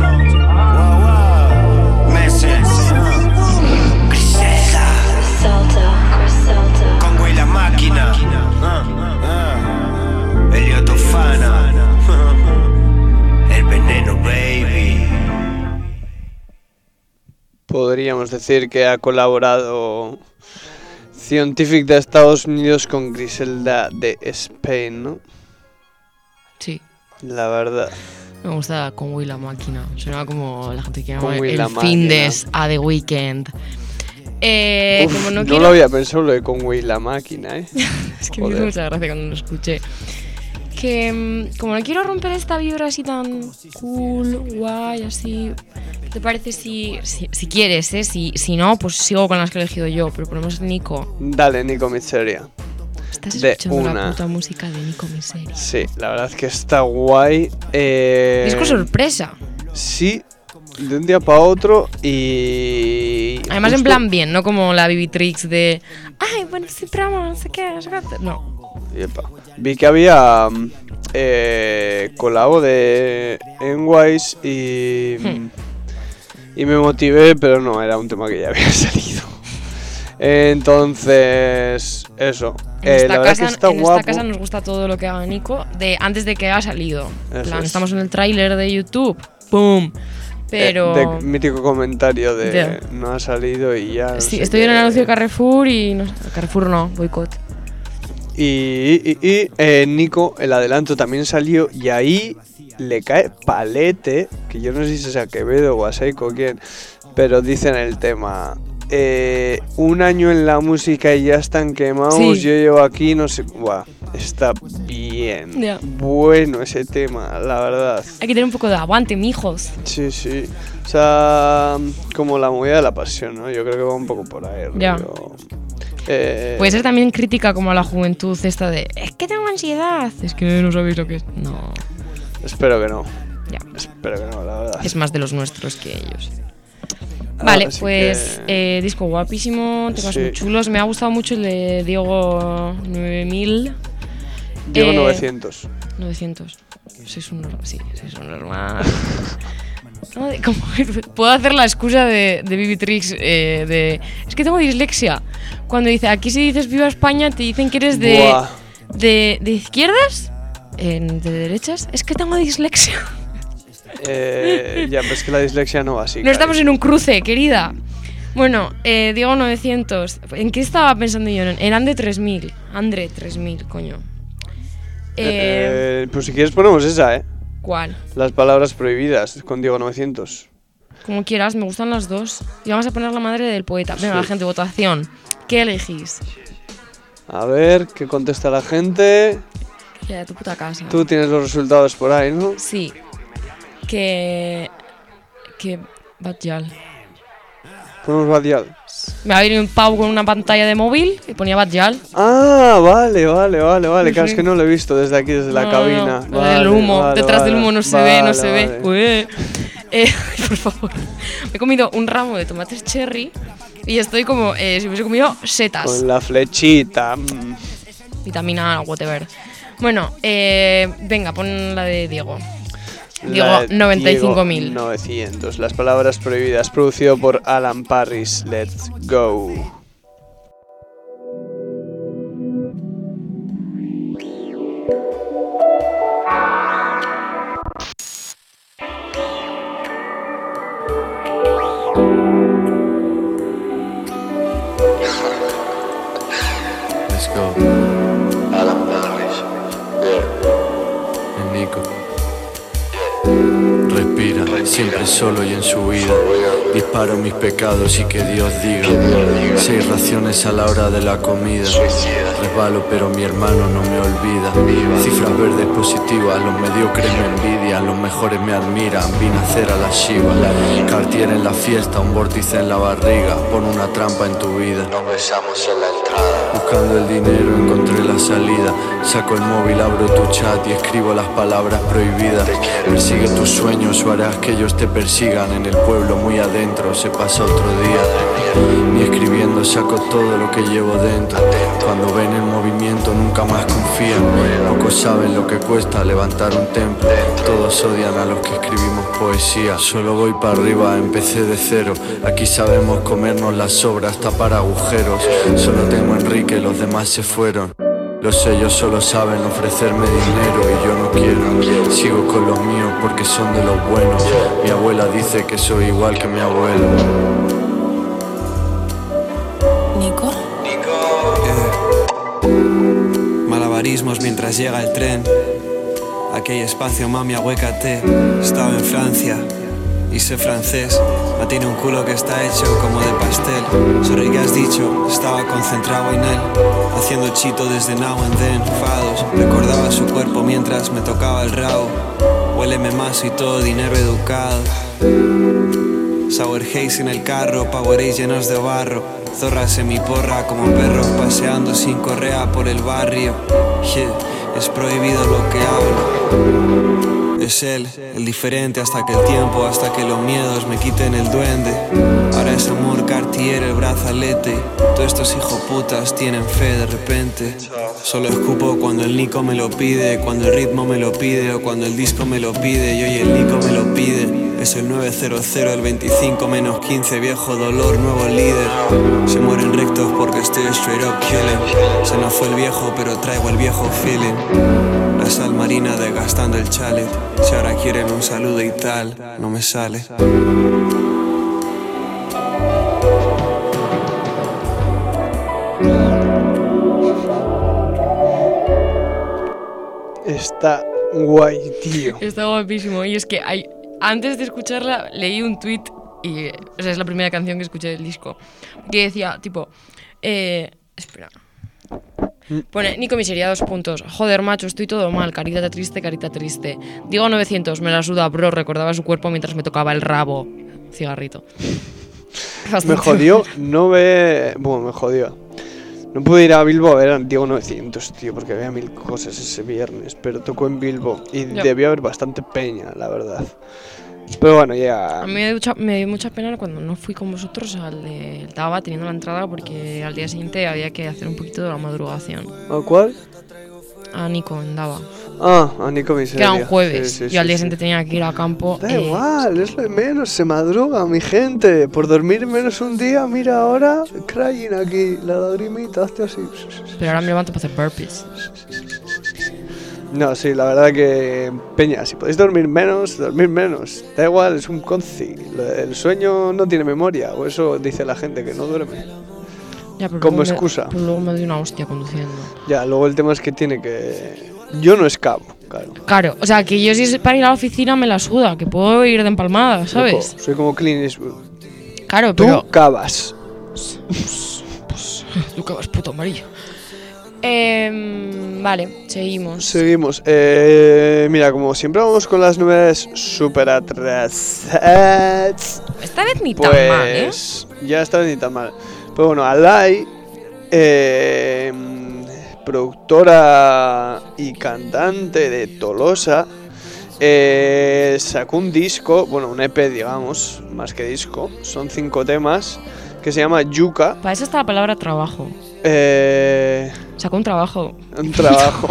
S2: podríamos decir que ha colaborado Scientific de Estados Unidos con Griselda de Spain, ¿no?
S3: Sí.
S2: La verdad.
S3: Me gusta Conway la máquina. Suena como la gente que llama el Findes a The Weeknd. Como
S2: no lo había pensado lo de Conway la máquina,
S3: Es que me hizo mucha gracia cuando lo escuché. Que como no quiero romper esta vibra así tan cool, guay, así. ¿Qué te parece si quieres, si no, pues sigo con las que he elegido yo, pero ponemos Nico?
S2: Dale, Nico Miseria.
S3: Estás escuchando la puta música de Nico Miseria.
S2: Sí, la verdad es que está guay.
S3: Disco sorpresa.
S2: Sí, de un día para otro y...
S3: Además en plan bien, no como la Vivitrix de... Ay, bueno, sí, trama, no sé qué, no sé qué. No.
S2: Yepa. Vi que había colabo de Enwise y me motivé, pero no, era un tema que ya había salido. Entonces, eso.
S3: En esta casa nos gusta todo lo que haga Nico antes de que haya salido. Plan, estamos en el tráiler de YouTube. ¡Pum! Pero...
S2: de mítico comentario de no ha salido y ya...
S3: Sí, estoy en el anuncio de Carrefour y... No, Carrefour no, boicot.
S2: Y Nico, el adelanto también salió y ahí le cae palete, que yo no sé si es a Quevedo o a Seiko o quién, pero dicen el tema... 1 año en la música y ya están quemados. Sí. Yo llevo aquí, no sé. Buah, está bien.
S3: Yeah.
S2: Bueno ese tema, la verdad.
S3: Hay que tener un poco de aguante, mijos.
S2: Sí, sí. O sea, como la movida de la pasión, ¿no? Yo creo que va un poco por ahí.
S3: Ya. Puede ser también crítica como a la juventud esta de es que tengo ansiedad. Es que no sabéis lo que es. No.
S2: Espero que no.
S3: Ya.
S2: Espero que no, la verdad.
S3: Es más de los nuestros que ellos. Vale, pues disco guapísimo, temas muy chulos. Me ha gustado mucho el de Diego 9000.
S2: Diego 900.
S3: 900. Sois un normal. Puedo hacer la excusa de Vivitrix de... Es que tengo dislexia. Cuando dice, aquí si dices viva España, te dicen que eres de izquierdas, de derechas. Es que tengo dislexia.
S2: Ya, pero es que la dislexia no va así.
S3: No estamos en un cruce, querida. Bueno, Diego 900. ¿En qué estaba pensando yo? En Andre 3000. Andre 3000, coño.
S2: Pues si quieres ponemos esa,
S3: ¿Cuál?
S2: Las palabras prohibidas con Diego 900.
S3: Como quieras, me gustan las dos. Y vamos a poner la madre del poeta. Venga, la gente, votación. ¿Qué elegís?
S2: A ver, ¿qué contesta la gente?
S3: Ya, de tu puta casa.
S2: Tú tienes los resultados por ahí, ¿no?
S3: Sí. Que Batjal.
S2: Ponemos Batjal.
S3: Me va a venir un pavo con una pantalla de móvil y ponía Batjal.
S2: Ah, vale. Claro, es que no lo he visto desde aquí, desde la cabina.
S3: Vale, el humo, detrás del humo no se ve. Por favor. Me he comido un ramo de tomates cherry y estoy como si hubiese comido setas.
S2: Con la flechita.
S3: Vitamina, whatever. Bueno, venga, pon la de Diego. Diego 95.000.
S2: 900. Las palabras prohibidas. Producido por Alan Parris. Let's go.
S12: Let's go. Alan Parris. Yeah. Nico. Respira, siempre solo y en su vida. Disparo mis pecados y que Dios diga. 6 raciones a la hora de la comida. Resbalo pero mi hermano no me olvida. Cifras verdes positivas, los mediocres me envidian. Los mejores me admiran, vi nacer a la Shiva. Cartier en la fiesta, un vórtice en la barriga. Pon una trampa en tu vida. Nos besamos en la entrada. Buscando el dinero encontré la salida. Saco el móvil, abro tu chat y escribo las palabras prohibidas. Persigue tus sueños o harás que ellos te persigan. En el pueblo muy adentro se pasa otro día. Ni escribiendo saco todo lo que llevo dentro. Cuando ven el movimiento nunca más confían. Pocos saben lo que cuesta levantar un templo. Todos odian a los que escribimos poesía. Solo voy para arriba, empecé de cero. Aquí sabemos comernos las sobras, tapar agujeros. Solo tengo a Enrique, los demás se fueron. Los sellos solo saben ofrecerme dinero y yo no quiero. Sigo con los míos porque son de los buenos. Mi abuela dice que soy igual que mi abuelo.
S13: Nico.
S14: Malabarismos mientras llega el tren. Aquí hay espacio, mami, ahuécate. Estaba en Francia y sé francés. Ma tiene un culo que está hecho como de pastel. Sorry, que has dicho, estaba concentrado en él. Haciendo chito desde now and then. Fados, recordaba su cuerpo mientras me tocaba el rabo. Huéleme más y todo dinero educado. Sour haze en el carro, Powerade llenos de barro. Zorras en mi porra como perros paseando sin correa por el barrio. Yeah, es prohibido lo que hablo. Es él, el diferente hasta que el tiempo, hasta que los miedos me quiten el duende. Ahora es amor, Cartier, el brazalete. Todos estos hijoputas tienen fe de repente. Solo escupo cuando el Nico me lo pide, cuando el ritmo me lo pide o cuando el disco me lo pide y hoy el Nico me lo pide. Es el 900, el 25 menos 15, viejo dolor, nuevo líder. Se mueren rectos porque estoy straight up killing. Se nos fue el viejo pero traigo el viejo feeling. La sal marina desgastando el chalet. Si ahora quieren un saludo y tal, no me sale.
S2: Está guay, tío.
S3: Está guapísimo. Y es que antes de escucharla leí un tweet y o sea, es la primera canción que escuché del disco que decía tipo espera, pone Nico Miseria, 2 puntos. Joder, macho, estoy todo mal, carita triste, carita triste. Digo 900, me la suda, bro. Recordaba su cuerpo mientras me tocaba el rabo. Cigarrito.
S2: Me jodió, me jodió. No pude ir a Bilbo a ver a Diego 900, tío, porque había 1000 cosas ese viernes, pero tocó en Bilbo y debió haber bastante peña, la verdad. Pero bueno, ya...
S3: A mí me dio mucha pena cuando no fui con vosotros al de Dava teniendo la entrada porque al día siguiente había que hacer un poquito de la madrugación.
S2: ¿A cuál?
S3: A Nico en Dava.
S2: Ah, a Nico Miseria.
S3: Que era un jueves y al día siguiente tenía que ir a campo.
S2: Da igual, es lo de menos, se madruga, mi gente. Por dormir menos un día, mira ahora, crying aquí, la lagrimita, hazte así.
S3: Pero ahora me levanto para hacer burpees.
S2: No, sí, la verdad que peña, si podéis dormir menos, da igual, es un conci. El sueño no tiene memoria, o eso dice la gente que no duerme.
S3: Ya, pero
S2: como excusa.
S3: Pero luego me doy una hostia conduciendo.
S2: Ya, luego el tema es que tiene que... Yo no escabo, claro.
S3: Claro, o sea, que yo si es para ir a la oficina me la suda, que puedo ir de empalmada, ¿sabes?
S2: Loco, soy como Clint Eastwood.
S3: Claro, pero...
S2: Tú cavas.
S3: Tú cavas, puto amarillo. Vale, seguimos.
S2: Mira, como siempre vamos con las novedades súper atrasadas.
S3: Esta vez ni tan mal, ¿eh?
S2: Ya esta vez ni tan mal. Pero bueno, Alay, productora y cantante de Tolosa, sacó un disco, bueno, un EP, digamos, más que disco. Son 5 temas, que se llama Yuca.
S3: Para eso está la palabra trabajo. Sacó un trabajo.
S2: Un trabajo.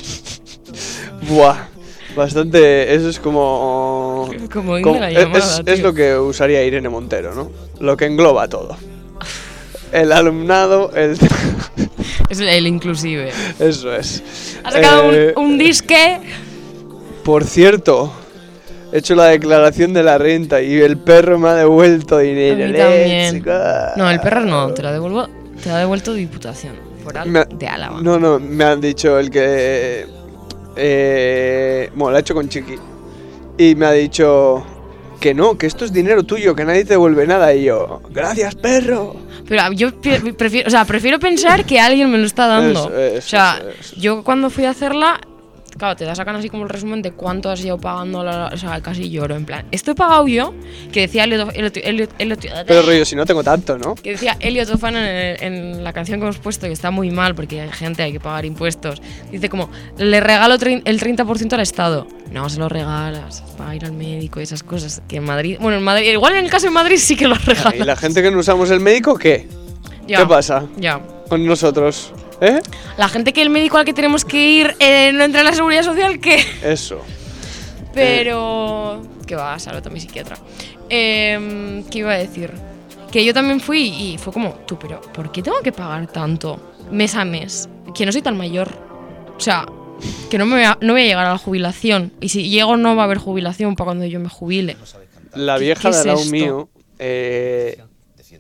S2: Buah, bastante. Eso es como.
S3: Como la llamada,
S2: es lo que usaría Irene Montero, ¿no? Lo que engloba todo. El alumnado,
S3: es el inclusive.
S2: Eso es.
S3: Ha sacado un disque.
S2: Por cierto, he hecho la declaración de la renta y el perro me ha devuelto dinero.
S3: A mí también. No, el perro no, te lo devuelvo. Te ha devuelto Diputación Foral de Álava.
S2: No, me han dicho el que... bueno, lo ha hecho con Chiqui. Y me ha dicho que no, que esto es dinero tuyo, que nadie te devuelve nada. Y yo, gracias, perro.
S3: Pero yo prefiero pensar que alguien me lo está dando. Eso, yo cuando fui a hacerla... Claro, te sacan así como el resumen de cuánto has ido pagando, o sea, casi lloro, en plan, esto he pagado yo, que decía Elliot
S2: pero rollo, si no tengo tanto, ¿no?
S3: Que decía Elliot Ofan en la canción que hemos puesto, que está muy mal, porque hay gente, hay que pagar impuestos, dice como, le regalo el 30% al Estado. No, se lo regalas para ir al médico y esas cosas, que en Madrid, bueno, en Madrid, igual en el caso de Madrid sí que lo regalas.
S2: ¿Y la gente que no usamos el médico, qué?
S3: Ya,
S2: ¿qué pasa?
S3: Ya.
S2: Con nosotros,
S3: La gente que el médico al que tenemos que ir no entra en la seguridad social, ¿qué?
S2: Eso.
S3: Pero... ¿Qué va? Salud a mi psiquiatra. ¿Qué iba a decir? Que yo también fui y fue como, tú, pero ¿por qué tengo que pagar tanto mes a mes? Que no soy tan mayor. O sea, que no voy a llegar a la jubilación. Y si llego no va a haber jubilación para cuando yo me jubile.
S2: La vieja de al lado mío...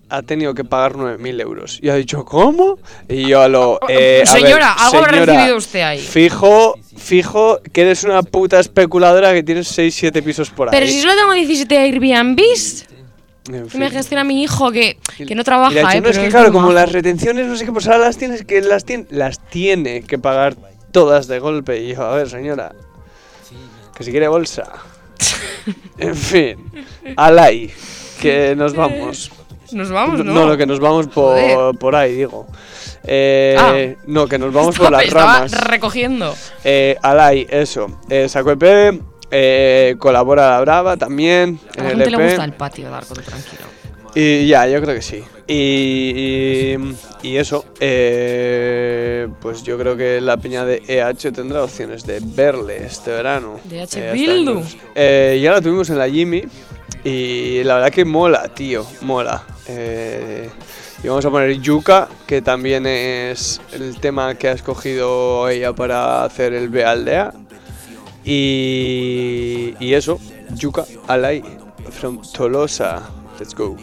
S2: ha tenido que pagar 9.000 euros. Y ha dicho, ¿cómo? Y yo
S3: señora, algo habrá recibido usted ahí.
S2: Fijo que eres una puta especuladora que tienes 6-7 pisos por ahí.
S3: Pero si solo tengo 17 Airbnbs, que me gestiona mi hijo que no trabaja,
S2: no,
S3: pero
S2: es que claro, como las retenciones, no sé qué, pues ahora las tiene que pagar todas de golpe. Y yo, a ver, señora, que si quiere bolsa. En fin, alay, que nos vamos.
S3: Nos vamos, ¿no?
S2: No, que nos vamos por ahí, digo. No, que nos vamos por las ramas.
S3: Estaba recogiendo.
S2: Alay, eso. Sacó EP, colabora la Brava también.
S3: A la gente le gusta el patio, Darko, tranquilo.
S2: Y ya, yo creo que sí. Y eso, pues yo creo que la peña de EH tendrá opciones de verle este verano.
S3: De EH Bildu.
S2: Ya la tuvimos en la Jimmy y la verdad que mola, tío, mola. Y vamos a poner Yuka, que también es el tema que ha escogido ella para hacer el Bealdea. Y eso, Yuka, Alay, from Tolosa. Let's go.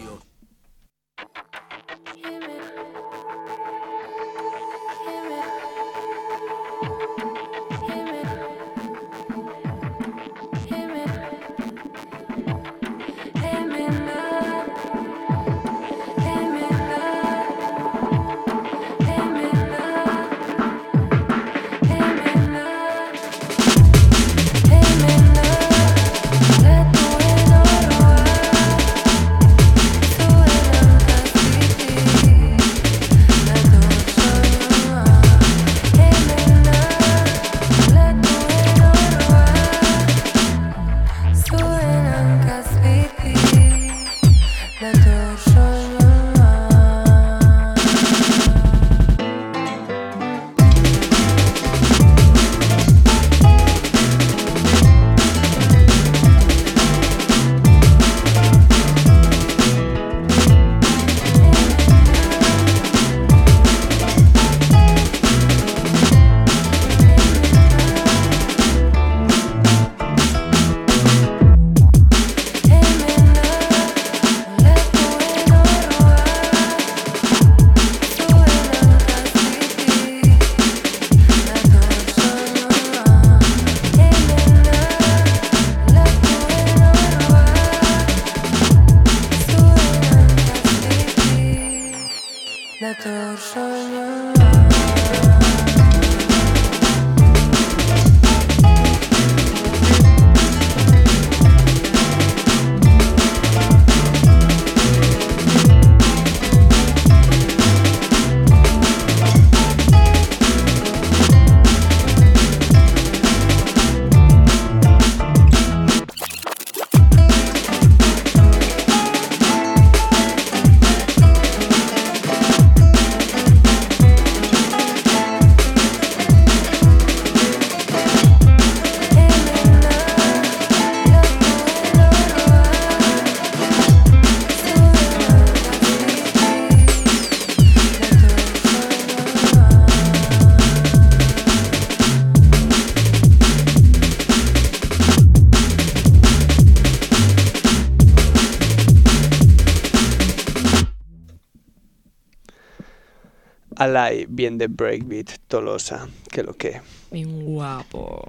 S2: Alay, bien de breakbeat, Tolosa, que lo que.
S3: Bien guapo.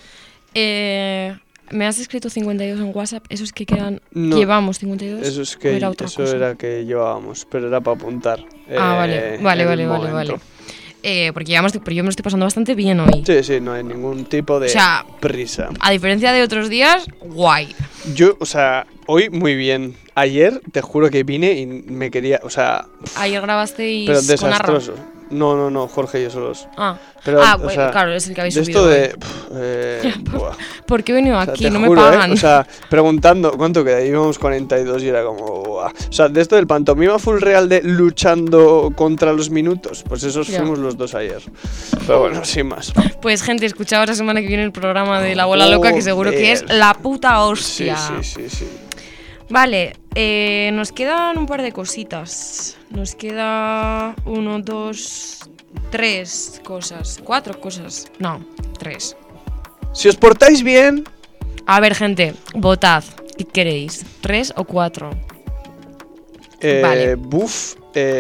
S3: Me has escrito 52 en WhatsApp, ¿eso es que quedan?
S2: No,
S3: ¿Llevamos 52?
S2: Eso es que
S3: era
S2: que llevábamos, pero era para apuntar.
S3: Vale. Porque yo me lo estoy pasando bastante bien hoy.
S2: Sí, no hay ningún tipo de prisa.
S3: A diferencia de otros días, guay.
S2: Yo, hoy muy bien. Ayer, te juro que vine y me quería,
S3: Ayer grabasteis
S2: pero desastroso.
S3: con Arra.
S2: No, Jorge y yo solos.
S3: Pero, claro, es el que habéis subido. ¿Por qué he venido aquí? No me pagan.
S2: Preguntando cuánto queda, íbamos 42 y era como, buah. De esto del pantomima full real de luchando contra los minutos, pues esos fuimos los dos ayer. Pero bueno, sin más.
S3: Pues gente, escuchaos la semana que viene el programa de La Bola Loca, que seguro que es la puta hostia.
S2: Sí.
S3: Vale, nos quedan un par de cositas. Nos queda 1, 2, 3 cosas. 4 cosas. No, 3.
S2: Si os portáis bien.
S3: A ver, gente, votad. ¿Qué queréis? ¿3 o 4? Vale.
S2: Buf,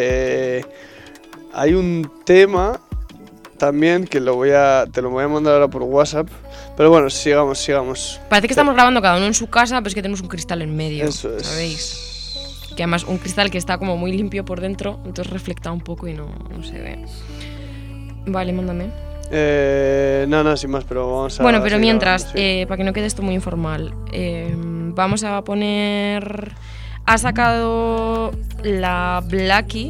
S2: hay un tema también que te lo voy a mandar ahora por WhatsApp. Pero bueno, sigamos.
S3: Parece que estamos grabando cada uno en su casa, pero es que tenemos un cristal en medio.
S2: Eso es.
S3: ¿Sabéis? Que además un cristal que está como muy limpio por dentro, entonces reflecta un poco y no se ve. Vale, mándame.
S2: No, sin más, pero vamos a...
S3: Bueno, pero mientras, para que no quede esto muy informal, vamos a poner... Ha sacado la Blackie,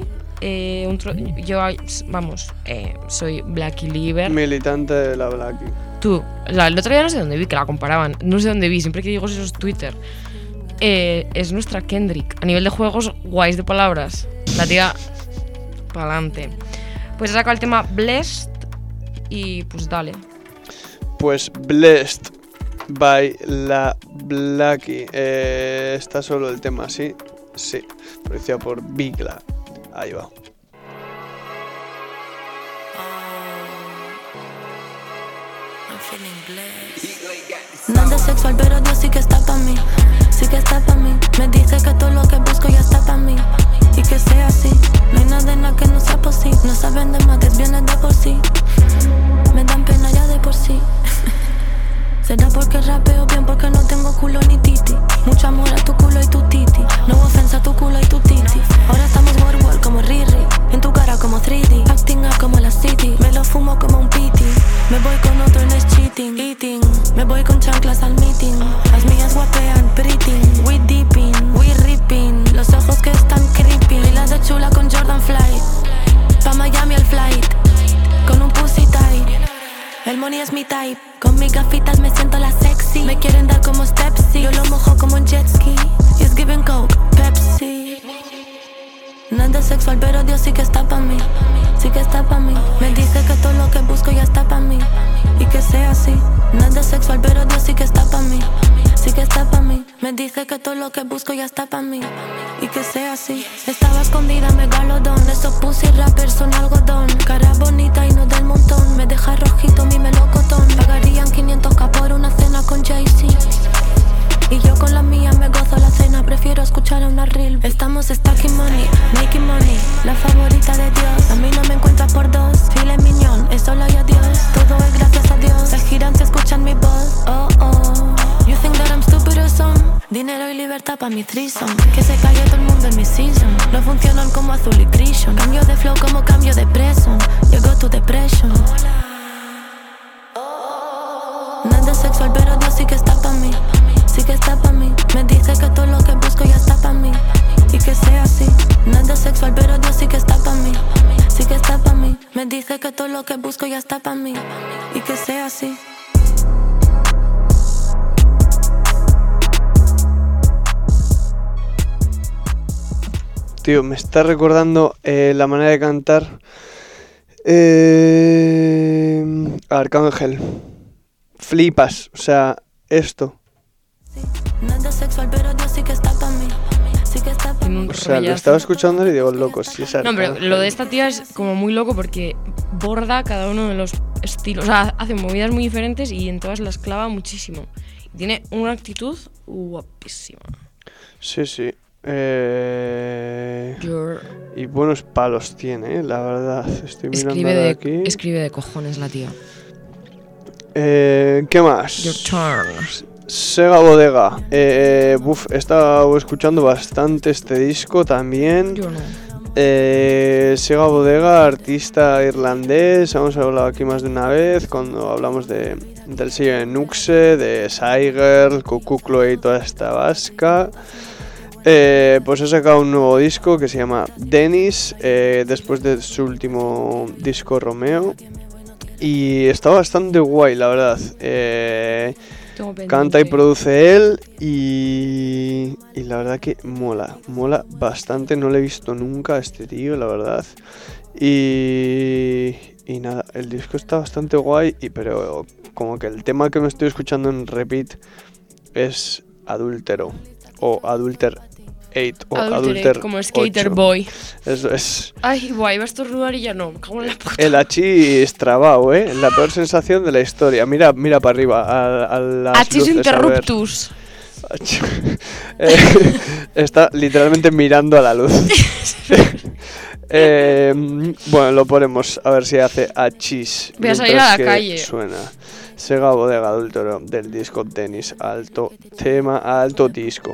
S3: soy Blackie Liver.
S2: Militante de la Blackie.
S3: Tú, el otro día no sé dónde vi que la comparaban, no sé dónde vi, siempre que digo eso es Twitter. Es nuestra Kendrick, a nivel de juegos guays de palabras. La tía, pa'lante. Pues ha sacado el tema Blessed y pues dale.
S2: Pues Blessed by la Blackie. Está solo el tema, ¿sí? Sí, producido por Bigla. Ahí va.
S13: No es de sexual, pero Dios sí que está pa' mí. Sí que está pa' mí. Me dice que todo lo que busco ya está pa' mí. Y que sea así. No hay nada en nada que no sea posible. No saben de mates, vienen de por sí. Me dan pena ya de por sí. Será porque rapeo bien, porque no tengo culo ni titi. Mucho amor a tu culo y tu titi. No ofensa a tu culo y tu titi. Ahora estamos world como Riri. En tu cara como 3D. Acting up como la city. Me lo fumo como un piti. Me voy con otro y no es cheating. Eating. Me voy con chanclas al meeting. Las mías guapean, pretting. We deeping, we ripping. Los ojos que están creeping. Y la de chula con Jordan Flight. Pa' Miami al flight. Con un pussy tight. El money es mi type. Con mis gafitas me siento la sexy. Me quieren dar como Stepsy. Yo lo mojo como un jet ski. It's giving Coke, Pepsi. Nada sexual, pero Dios sí que está pa' mí. Sí que está pa' mí. Me dice que todo lo que busco ya está pa' mí. Y que sea así. Nada sexual, pero Dios sí que está pa' mí. Sí que está pa' mí. Me dice que todo lo que busco ya está pa' mí. Y que sea así. Estaba escondida, megalodón. Esos pussy rappers son algodón. Cara bonita y no del montón. Me deja rojito mi melocotón. Pagarían 500k por una cena con Jay-Z. Y yo con la mía me gozo la cena. Prefiero escuchar a una reel. Estamos stacking money, making money. La favorita de Dios. A mí no me encuentras por dos. Filet mignon, es solo y adiós. Todo es gracias a Dios. Se giran si escuchan mi voz. Oh, oh. You think that I'm stupid or some? Dinero y libertad pa' mi threesome. Que se calle todo el mundo en mi season. No funcionan como Azul y Trishon. Cambio de flow como cambio de preso. Llegó tu depression. Nada sexual, pero Dios sí que está pa' mí. Sí que está pa' mí. Me dice que todo lo que busco ya está pa' mí. Y que sea así. Nada sexual, pero Dios sí que está pa' mí. Sí que está pa' mí. Me dice que todo lo que busco ya está pa' mí. Y que sea así.
S2: Tío, me está recordando la manera de cantar Arcángel. Flipas, o sea, esto.
S13: Nada sexual, pero Dios sí que está pa' mí. Sí que está pa' mí.
S2: O sea, lo estaba escuchando y digo, loco, sí es Arcángel.
S3: No, pero lo de esta tía es como muy loco porque borda cada uno de los estilos. O sea, hace movidas muy diferentes y en todas las clava muchísimo. Y tiene una actitud guapísima.
S2: Sí, sí. Y buenos palos tiene, la verdad. Estoy mirando aquí.
S3: Escribe de cojones la tía.
S2: ¿Qué más?
S3: Your turn.
S2: Sega Bodega. He estado escuchando bastante este disco también.
S3: Yo no.
S2: Sega Bodega, artista irlandés. Hemos hablado aquí más de una vez cuando hablamos del sello de Nuxe, de Saigirl, Cucuclo y toda esta vasca. Pues he sacado un nuevo disco que se llama Dennis, después de su último disco Romeo. Y está bastante guay, la verdad. Canta y produce él y la verdad que mola bastante. No lo he visto nunca a este tío, la verdad. Y nada, el disco está bastante guay, pero como que el tema que me estoy escuchando en repeat es Adúltero o Adulter 8 o Adulter
S3: como Skater
S2: 8.
S3: Boy.
S2: Eso es.
S3: Ay, guay, va a estornudar y ya no. Me cago en la puta.
S2: El hachís trabao, la peor sensación de la historia. Mira para arriba a las
S3: Hachís
S2: luces,
S3: interruptus.
S2: Está literalmente mirando a la luz. Bueno, lo ponemos a ver si hace achis.
S3: Voy a salir a la calle.
S2: Suena Sega Bodega del Toro del disco Tenis, alto tema, alto disco.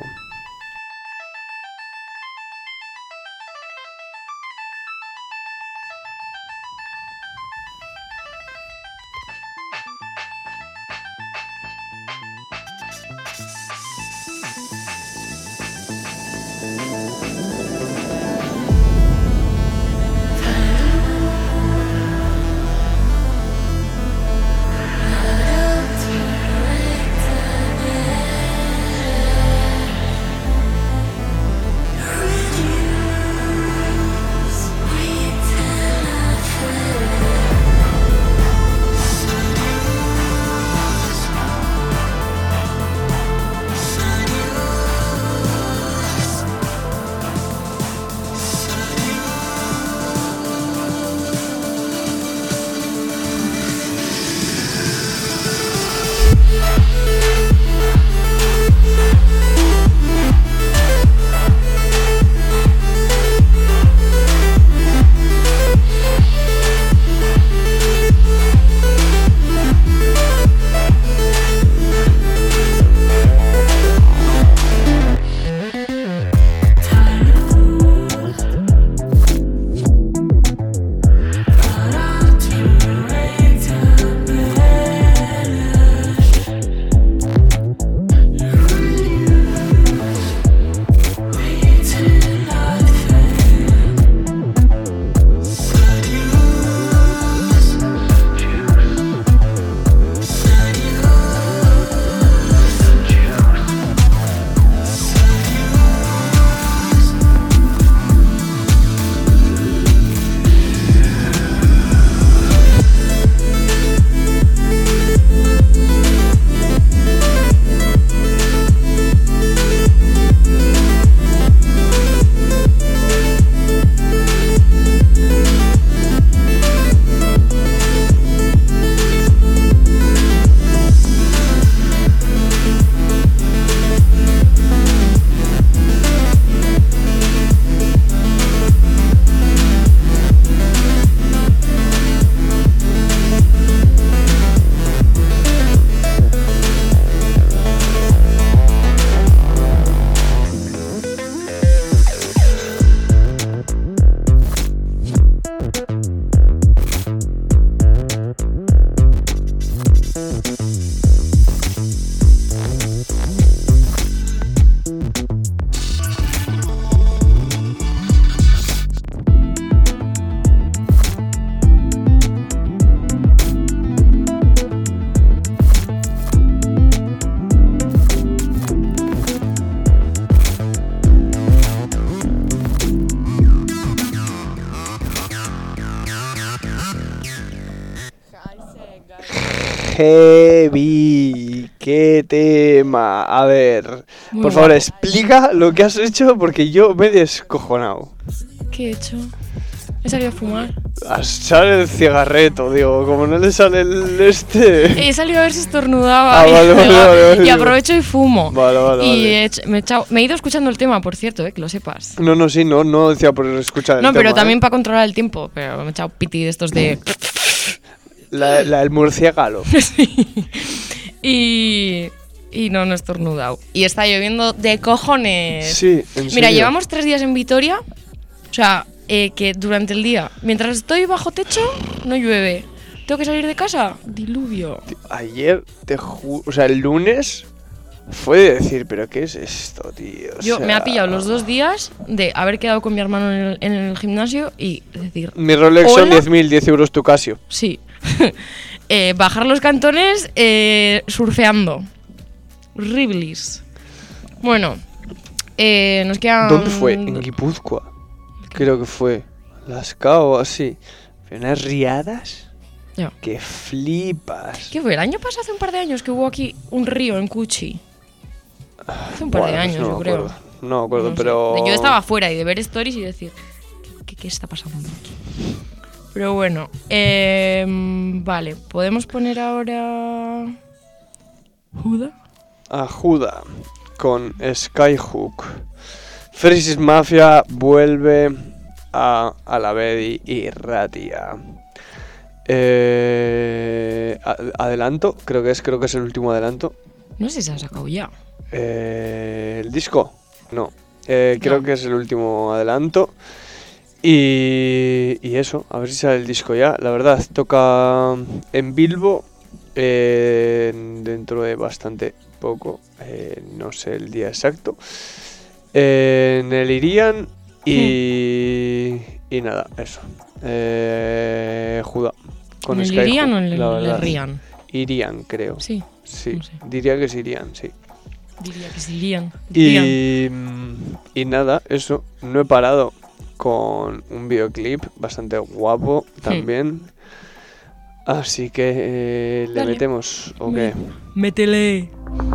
S2: Heavy, qué tema. A ver, por favor, explica lo que has hecho porque yo me he descojonado.
S3: ¿Qué he hecho? He salido a fumar.
S2: Sale el cigarreto, digo, como no le sale el
S3: He salido a ver si estornudaba.
S2: Vale.
S3: Y aprovecho y fumo.
S2: Vale.
S3: Y me he ido escuchando el tema, por cierto, que lo sepas.
S2: No decía por escuchar el tema.
S3: No, pero también para controlar el tiempo. Pero me he echado piti de estos de...
S2: el murciélago.
S3: Sí. Y no he estornudado. Y está lloviendo de cojones.
S2: Sí, en serio.
S3: Mira, llevamos 3 días en Vitoria. O sea, que durante el día, mientras estoy bajo techo, no llueve. ¿Tengo que salir de casa? Diluvio.
S2: Ayer, el lunes fue de decir, ¿pero qué es esto, tío?
S3: Me ha pillado los 2 días de haber quedado con mi hermano en el gimnasio y decir...
S2: Mi Rolex son 10.000, 10 euros tu Casio.
S3: Sí. Bajar los cantones surfeando. Horribles. Bueno, nos quedan...
S2: ¿Dónde fue? En Guipúzcoa. Creo que fue Lascao o así. Unas riadas que flipas.
S3: ¿Qué fue? El año pasado, hace un par de años, que hubo aquí un río en Cuchi. Hace un par de años, yo creo.
S2: No me acuerdo, pero...
S3: Yo estaba afuera y de ver stories y decir, ¿qué está pasando aquí? Pero bueno, vale, podemos poner ahora... ¿Juda?
S2: A Juda. con Skyhook. Fresis Mafia vuelve a Alavedi y Ratia. Adelanto, creo que es el último adelanto.
S3: No sé si se ha sacado ya.
S2: ¿El disco? No. Creo que es el último adelanto. Y eso, a ver si sale el disco ya. La verdad, toca en Bilbo dentro de bastante poco. No sé el día exacto. En el Irian y nada, eso. Judá.
S3: ¿En el Irian o en el Rian?
S2: Irian, creo.
S3: Sí.
S2: Sí,
S3: no sé.
S2: Diría que es Irian, sí.
S3: Diría que es Irian.
S2: Y nada, eso. No he parado con un videoclip bastante guapo también. Así que le metemos, ¿o qué?
S3: Métele.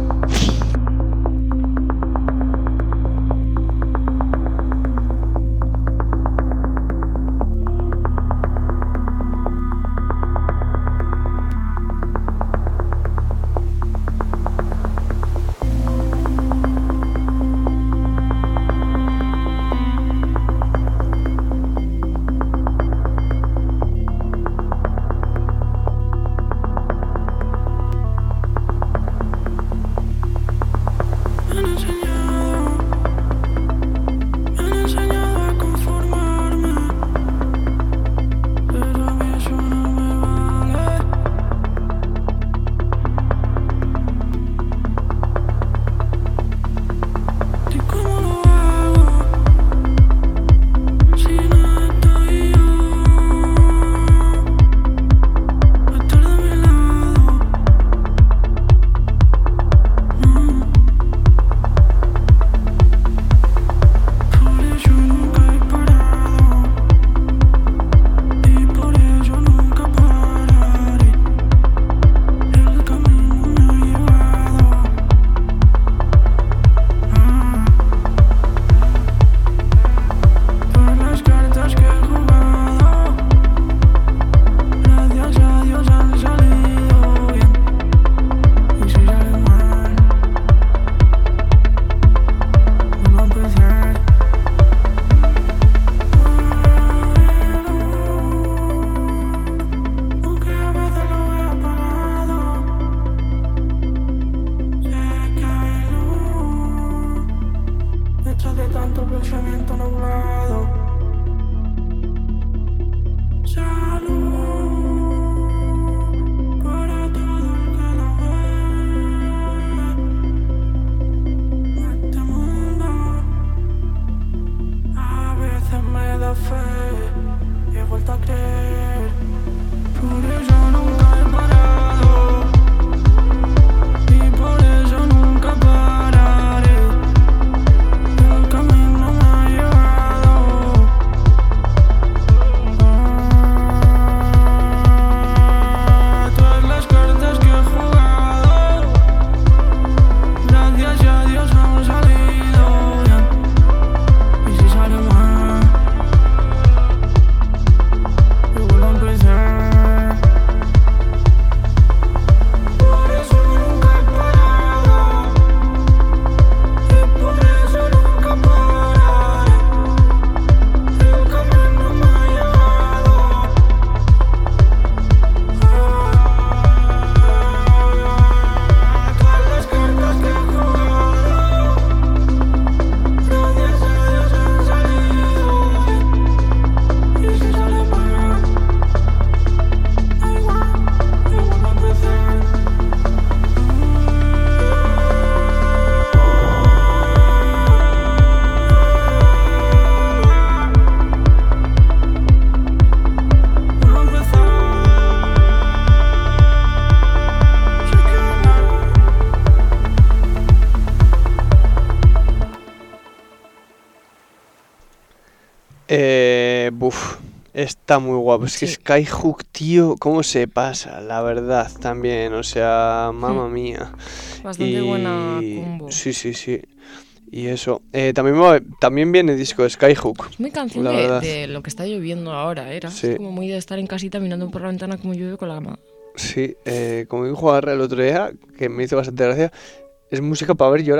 S2: Está muy guapo. Es que Skyhook, tío, cómo se pasa, la verdad, también. O sea, mamma mía.
S3: Bastante buena combo.
S2: Sí. Y eso. También viene el disco de Skyhook.
S3: Es muy canción de lo que está lloviendo ahora, era.
S2: Sí.
S3: Es como muy de estar en casita mirando por la ventana como llueve con la cama.
S2: Sí, como dijo Arra el otro día, que me hizo bastante gracia, es música para ver llorar.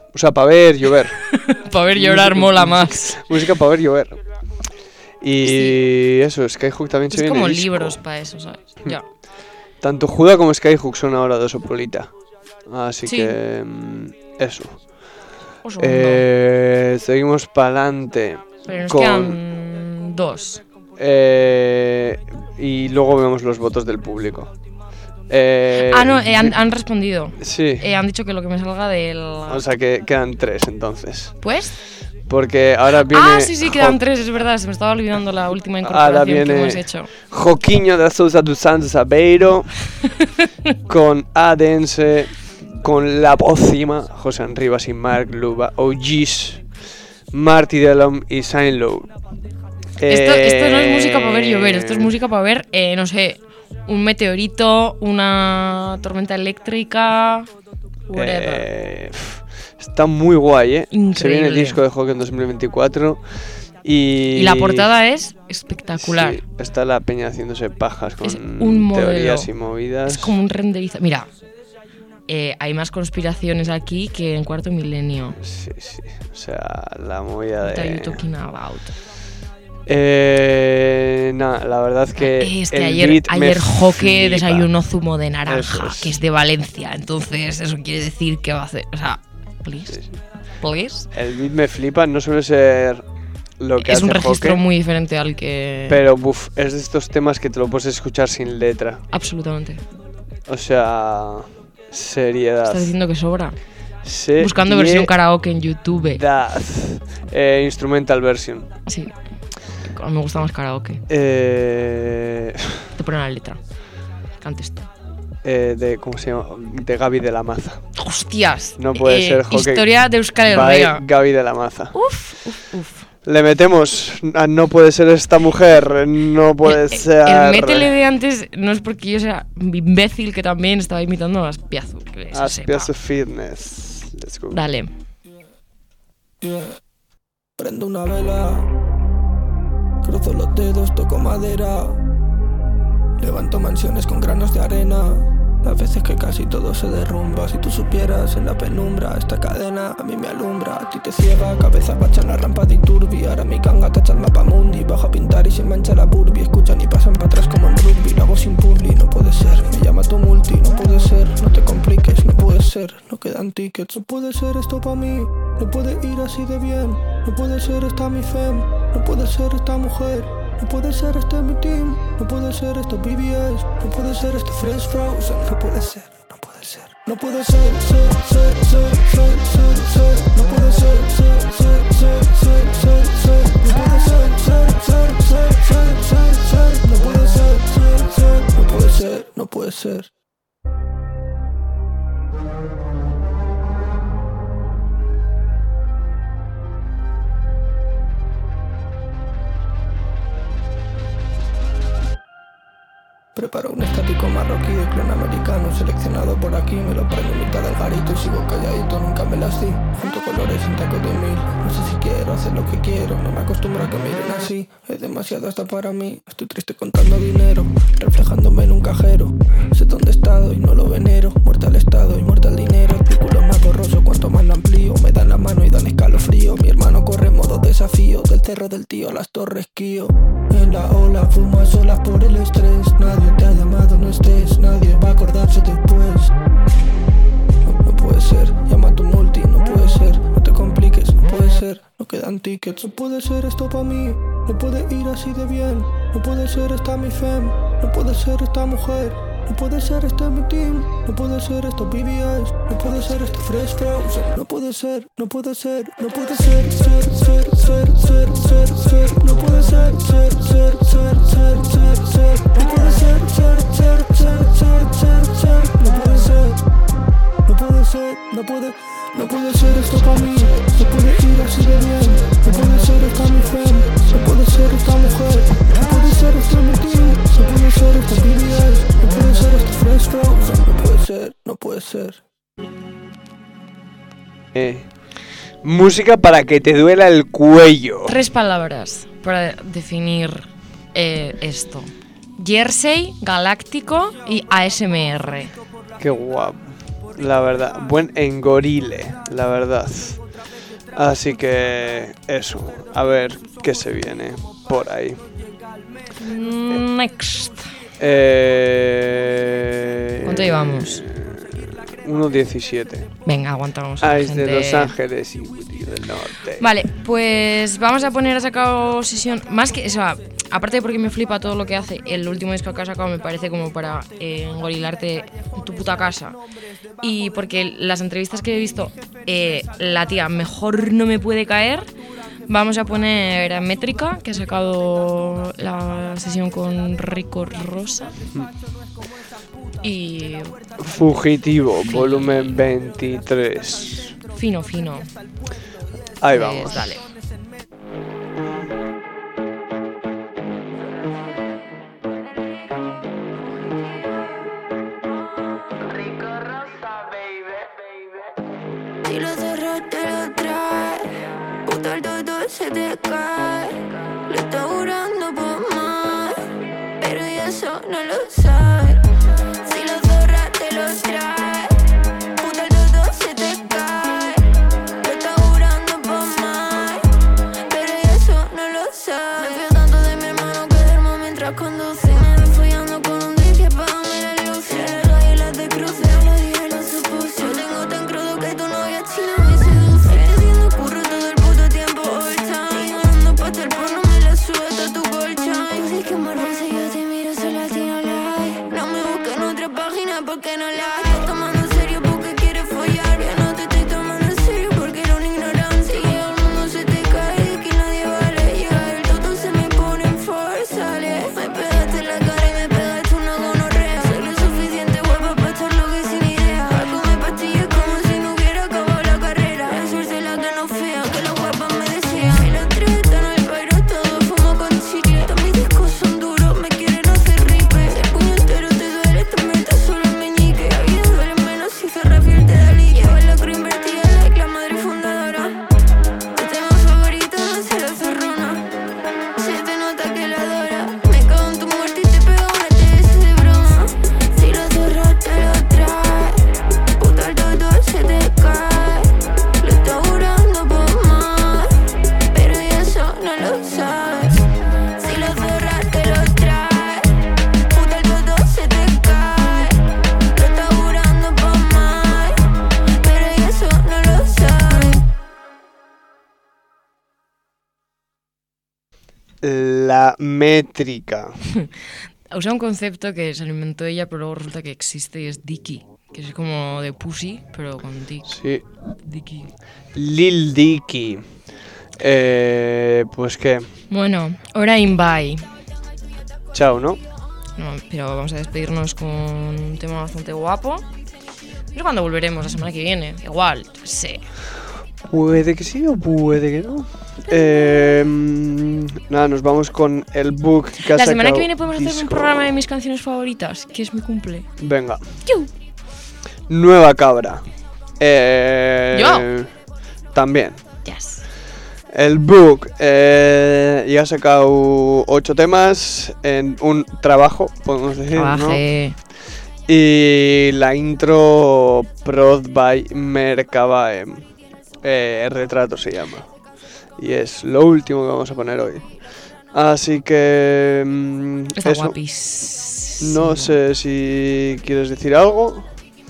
S2: O sea, para ver llover.
S3: Para ver llorar mola más.
S2: Música para ver llover. Y sí. Eso, Skyhook también se viene.
S3: Es como
S2: disco.
S3: libros para eso, ¿sabes? Ya.
S2: Tanto Juda como Skyhook son ahora de Sopolita. Así
S3: sí.
S2: Que eso. Seguimos para adelante.
S3: Pero nos quedan 2.
S2: Y luego vemos los votos del público.
S3: Han respondido.
S2: Sí.
S3: Han dicho que lo que me salga del...
S2: O sea que quedan 3 entonces.
S3: Pues...
S2: Porque ahora viene...
S3: sí, quedan 3, es verdad. Se me estaba olvidando la última incorporación que hemos hecho.
S2: Joaquinho da Sousa dos Santos Aveiro con Adense, con La Pócima, José Rivas y Mark Luba, OGs, Marty Delom y Saint Low.
S3: Esto no es música para ver llover, esto es música para ver, no sé, un meteorito, una tormenta eléctrica, whatever.
S2: Está muy guay,
S3: Increíble.
S2: Se viene el disco de Joaquín en 2024 y
S3: la portada es espectacular.
S2: Sí, está la peña haciéndose pajas con
S3: un
S2: teorías y movidas.
S3: Es como un renderizo. Mira, hay más conspiraciones aquí que en Cuarto Milenio.
S2: Sí. O sea, la movida
S3: What are you talking about?
S2: Nada, la verdad es que
S3: ayer Joque desayunó zumo de naranja, que es de Valencia, entonces eso quiere decir que va a hacer, o sea, please.
S2: El beat me flipa, no suele ser lo que hace
S3: es un registro
S2: Joque,
S3: muy diferente al que...
S2: Pero es de estos temas que te lo puedes escuchar sin letra.
S3: Absolutamente.
S2: O sea, seriedad.
S3: ¿Estás diciendo que sobra? Buscando versión karaoke en YouTube.
S2: Instrumental version.
S3: Sí. Me gusta más karaoke. Te ponen la letra. Cantes tú.
S2: ¿Cómo se llama? De Gaby de la Maza.
S3: ¡Hostias!
S2: No puede ser Joque.
S3: Historia de Euskal Herria.
S2: Gaby de la Maza.
S3: Uf.
S2: Le metemos. No puede ser esta mujer. No puede ser.
S3: El métele de antes no es porque yo sea imbécil, que también estaba imitando a Aspiazu.
S2: Aspiazu Fitness. Let's go.
S3: Dale.
S8: Prendo una vela. Cruzo los dedos, toco madera. Levanto mansiones con granos de arena. Las veces que casi todo se derrumba. Si tú supieras en la penumbra, esta cadena a mí me alumbra. A ti te ciega, cabeza bacha en la rampa de Iturbi. Ahora mi ganga tacha el mapa mundi. Bajo a pintar y se mancha la burbi. Escuchan y pasan para atrás como en rugby. Lo hago sin purli, no puede ser. Me llama tu multi, no puede ser. No te compliques, no puede ser. No quedan tickets, no puede ser esto pa' mí. No puede ir así de bien. No puede ser esta mi fem. No puede ser esta mujer. No puede ser este mi team, no puede ser esto BBS, no puede ser este Fresh Frozen, no puede ser, no puede ser, no puede ser, no puede ser, no puede ser, no puede ser. Preparo un estático marroquí de clon americano seleccionado por aquí, me lo prendo en mitad del garito y sigo calladito, nunca me las di. Junto colores en taco de 1000, no sé si quiero hacer lo que quiero, no me acostumbro a que miren así. Es demasiado hasta para mí, estoy triste contando dinero, reflejándome en un cajero. Sé dónde he estado y no lo venero, muerta al estado y muerta al dinero. El círculo más borroso cuanto más lo amplío, me dan la mano y dan escalofrío. Mi hermano corre en modo desafío, del cerro del tío a las torres Kio. En la ola fumo a solas por el estrés, nadie te ha llamado, no estés, nadie va a acordarse después. No puede ser, llama a tu multi, no puede ser, no te compliques, no puede ser, no quedan tickets, no puede ser esto pa' mí, no puede ir así de bien, no puede ser esta mi fem, no puede ser esta mujer, no puede ser este mi team, no puede ser esto BBS, no puede ser este Fresh Frozen, no puede ser, no puede ser, no puede ser, no puede ser, no puede ser, no puede ser esto para mí, no puede ir así de bien, no puede ser esta mi fem, no puede ser esta mujer, no puede ser este mi team, no puede ser este BBS, no puede ser este Fresh Frozen, no puede ser, no puede ser.
S2: Música para que te duela el cuello.
S3: 3 palabras para definir esto: Jersey, Galáctico y ASMR.
S2: Qué guapo. la verdad. Buen engorile, la verdad. Así que eso, a ver qué se viene por ahí.
S3: Next. ¿Cuánto llevamos?
S2: 1:17.
S3: Venga, aguantamos.
S2: Es de Los Ángeles y del Norte.
S3: Vale, pues vamos a poner a sacado sesión. Más que, o sea, aparte de porque me flipa todo lo que hace, el último disco que ha sacado me parece como para engorilarte en tu puta casa. Y porque las entrevistas que he visto, la tía mejor no me puede caer. Vamos a poner a Métrica, que ha sacado la sesión con Rico Rosa. Y
S2: Fugitivo, volumen 23.
S3: Fino.
S2: Ahí
S3: pues
S2: vamos.
S3: Dale.
S13: Si lo cerras te lo traes, puta el todo se te cae. Lo está jurando por más, pero y eso no lo sabes. Si lo cerras te lo traes, puta el todo se te cae. Lo está jurando por más, pero y eso no lo sabes. Me fío tanto de mi hermano que duermo mientras conduce. Me voy follando con un disque, apágame la luz. Y las de cruce, lo dije, lo supuse. Yo tengo tan crudo que tu novia china me seduce. Haciendo curro todo el puto tiempo, all time. Ganando pasta el porno, me la sube hasta tu colchón. Yo sé que morbosa, yo te miro, solo a ti no like. No me busques en otra página porque no la hay. Estás tomando en serio porque quieres follar. Ya no te estoy tomando en serio porque era una ignorancia. Y el mundo se te cae y que nadie vale. Llega el toto, se me pone en force, sale. Me pegaste en la cara y me pegaste una gonorrea. Soy lo suficiente guapa para estar loca y sin idea. Para comer pastillas como si no hubiera acabado la carrera. La suerte es la que no fea, que los guapas me decían. Y los tres están al baile, todo fumo con chicle. Todos mis discos son duros, me quieren hacer ripe. Si el puño entero te duele, te metes solo el meñique. A mí me duele menos si Ferrafiel te da ligue. Lleva la cruz invertida, like la madre fundadora. Tu tema favorito no se la ferrona. Se te nota que la adora. Me cago en tu muerte y te pego una TS de broma. Si lo cerras te lo traes, puta el todo se te cae. Lo está jurando por más, pero y eso no lo sabes. Si lo cerras te lo traes, puta el todo se te cae. Lo está jurando por más, pero y eso no lo sabes.
S2: La métrica.
S3: Usa un concepto que se lo inventó ella, pero luego resulta que existe y es Dicky, que es como de pussy, pero con dick.
S2: Sí.
S3: Dicky.
S2: Lil Dicky. Pues qué.
S3: Bueno, ahora in bye.
S2: Chao, ¿no?
S3: No, pero vamos a despedirnos con un tema bastante guapo. No sé cuándo volveremos, la semana que viene. Igual, yo sé.
S2: Puede que sí o puede que no. Nada, nos vamos con el book que ha
S3: La
S2: sacado
S3: semana que viene podemos hacer
S2: disco.
S3: un programa de mis canciones favoritas, que es mi cumple.
S2: Venga.
S3: ¡Yu!
S2: Nueva cabra.
S3: Yo.
S2: También.
S3: Yes.
S2: El book ya ha sacado 8 temas en un trabajo, podemos decir,
S3: Trabaje.
S2: ¿no? Y la intro prod by Mercabae. Retrato se llama. Y es lo último que vamos a poner hoy. Así que
S3: Está
S2: eso.
S3: guapísimo.
S2: No sé si quieres decir algo.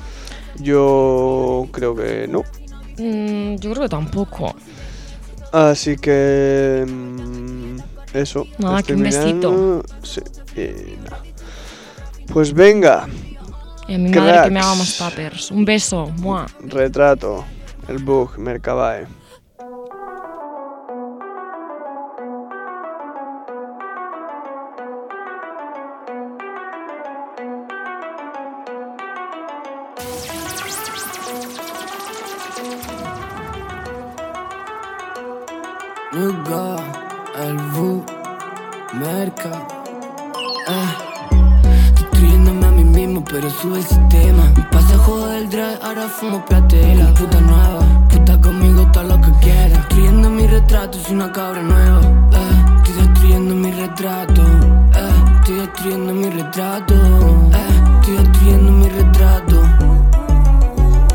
S2: Yo creo que no.
S3: Yo creo que tampoco.
S2: Así que eso.
S3: Nada, que un
S2: terminando. Sí, y nada. Pues venga.
S3: Y a mi madre que me haga más tuppers. Un beso. ¡Mua!
S2: Retrato. El book Mercabae.
S15: Nigga, el book Merca. Estoy escribiéndome a mí mismo, pero sube el sistema. Me pasé a joder el drive, ahora fumo platela. Puta nueva, puta conmigo todo lo que quiera. Destruyendo mi retrato, soy una cabra nueva. Estoy destruyendo mi retrato. Estoy destruyendo mi retrato. Estoy destruyendo mi retrato.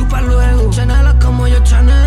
S15: chupa luego. Chanela como yo Chanel.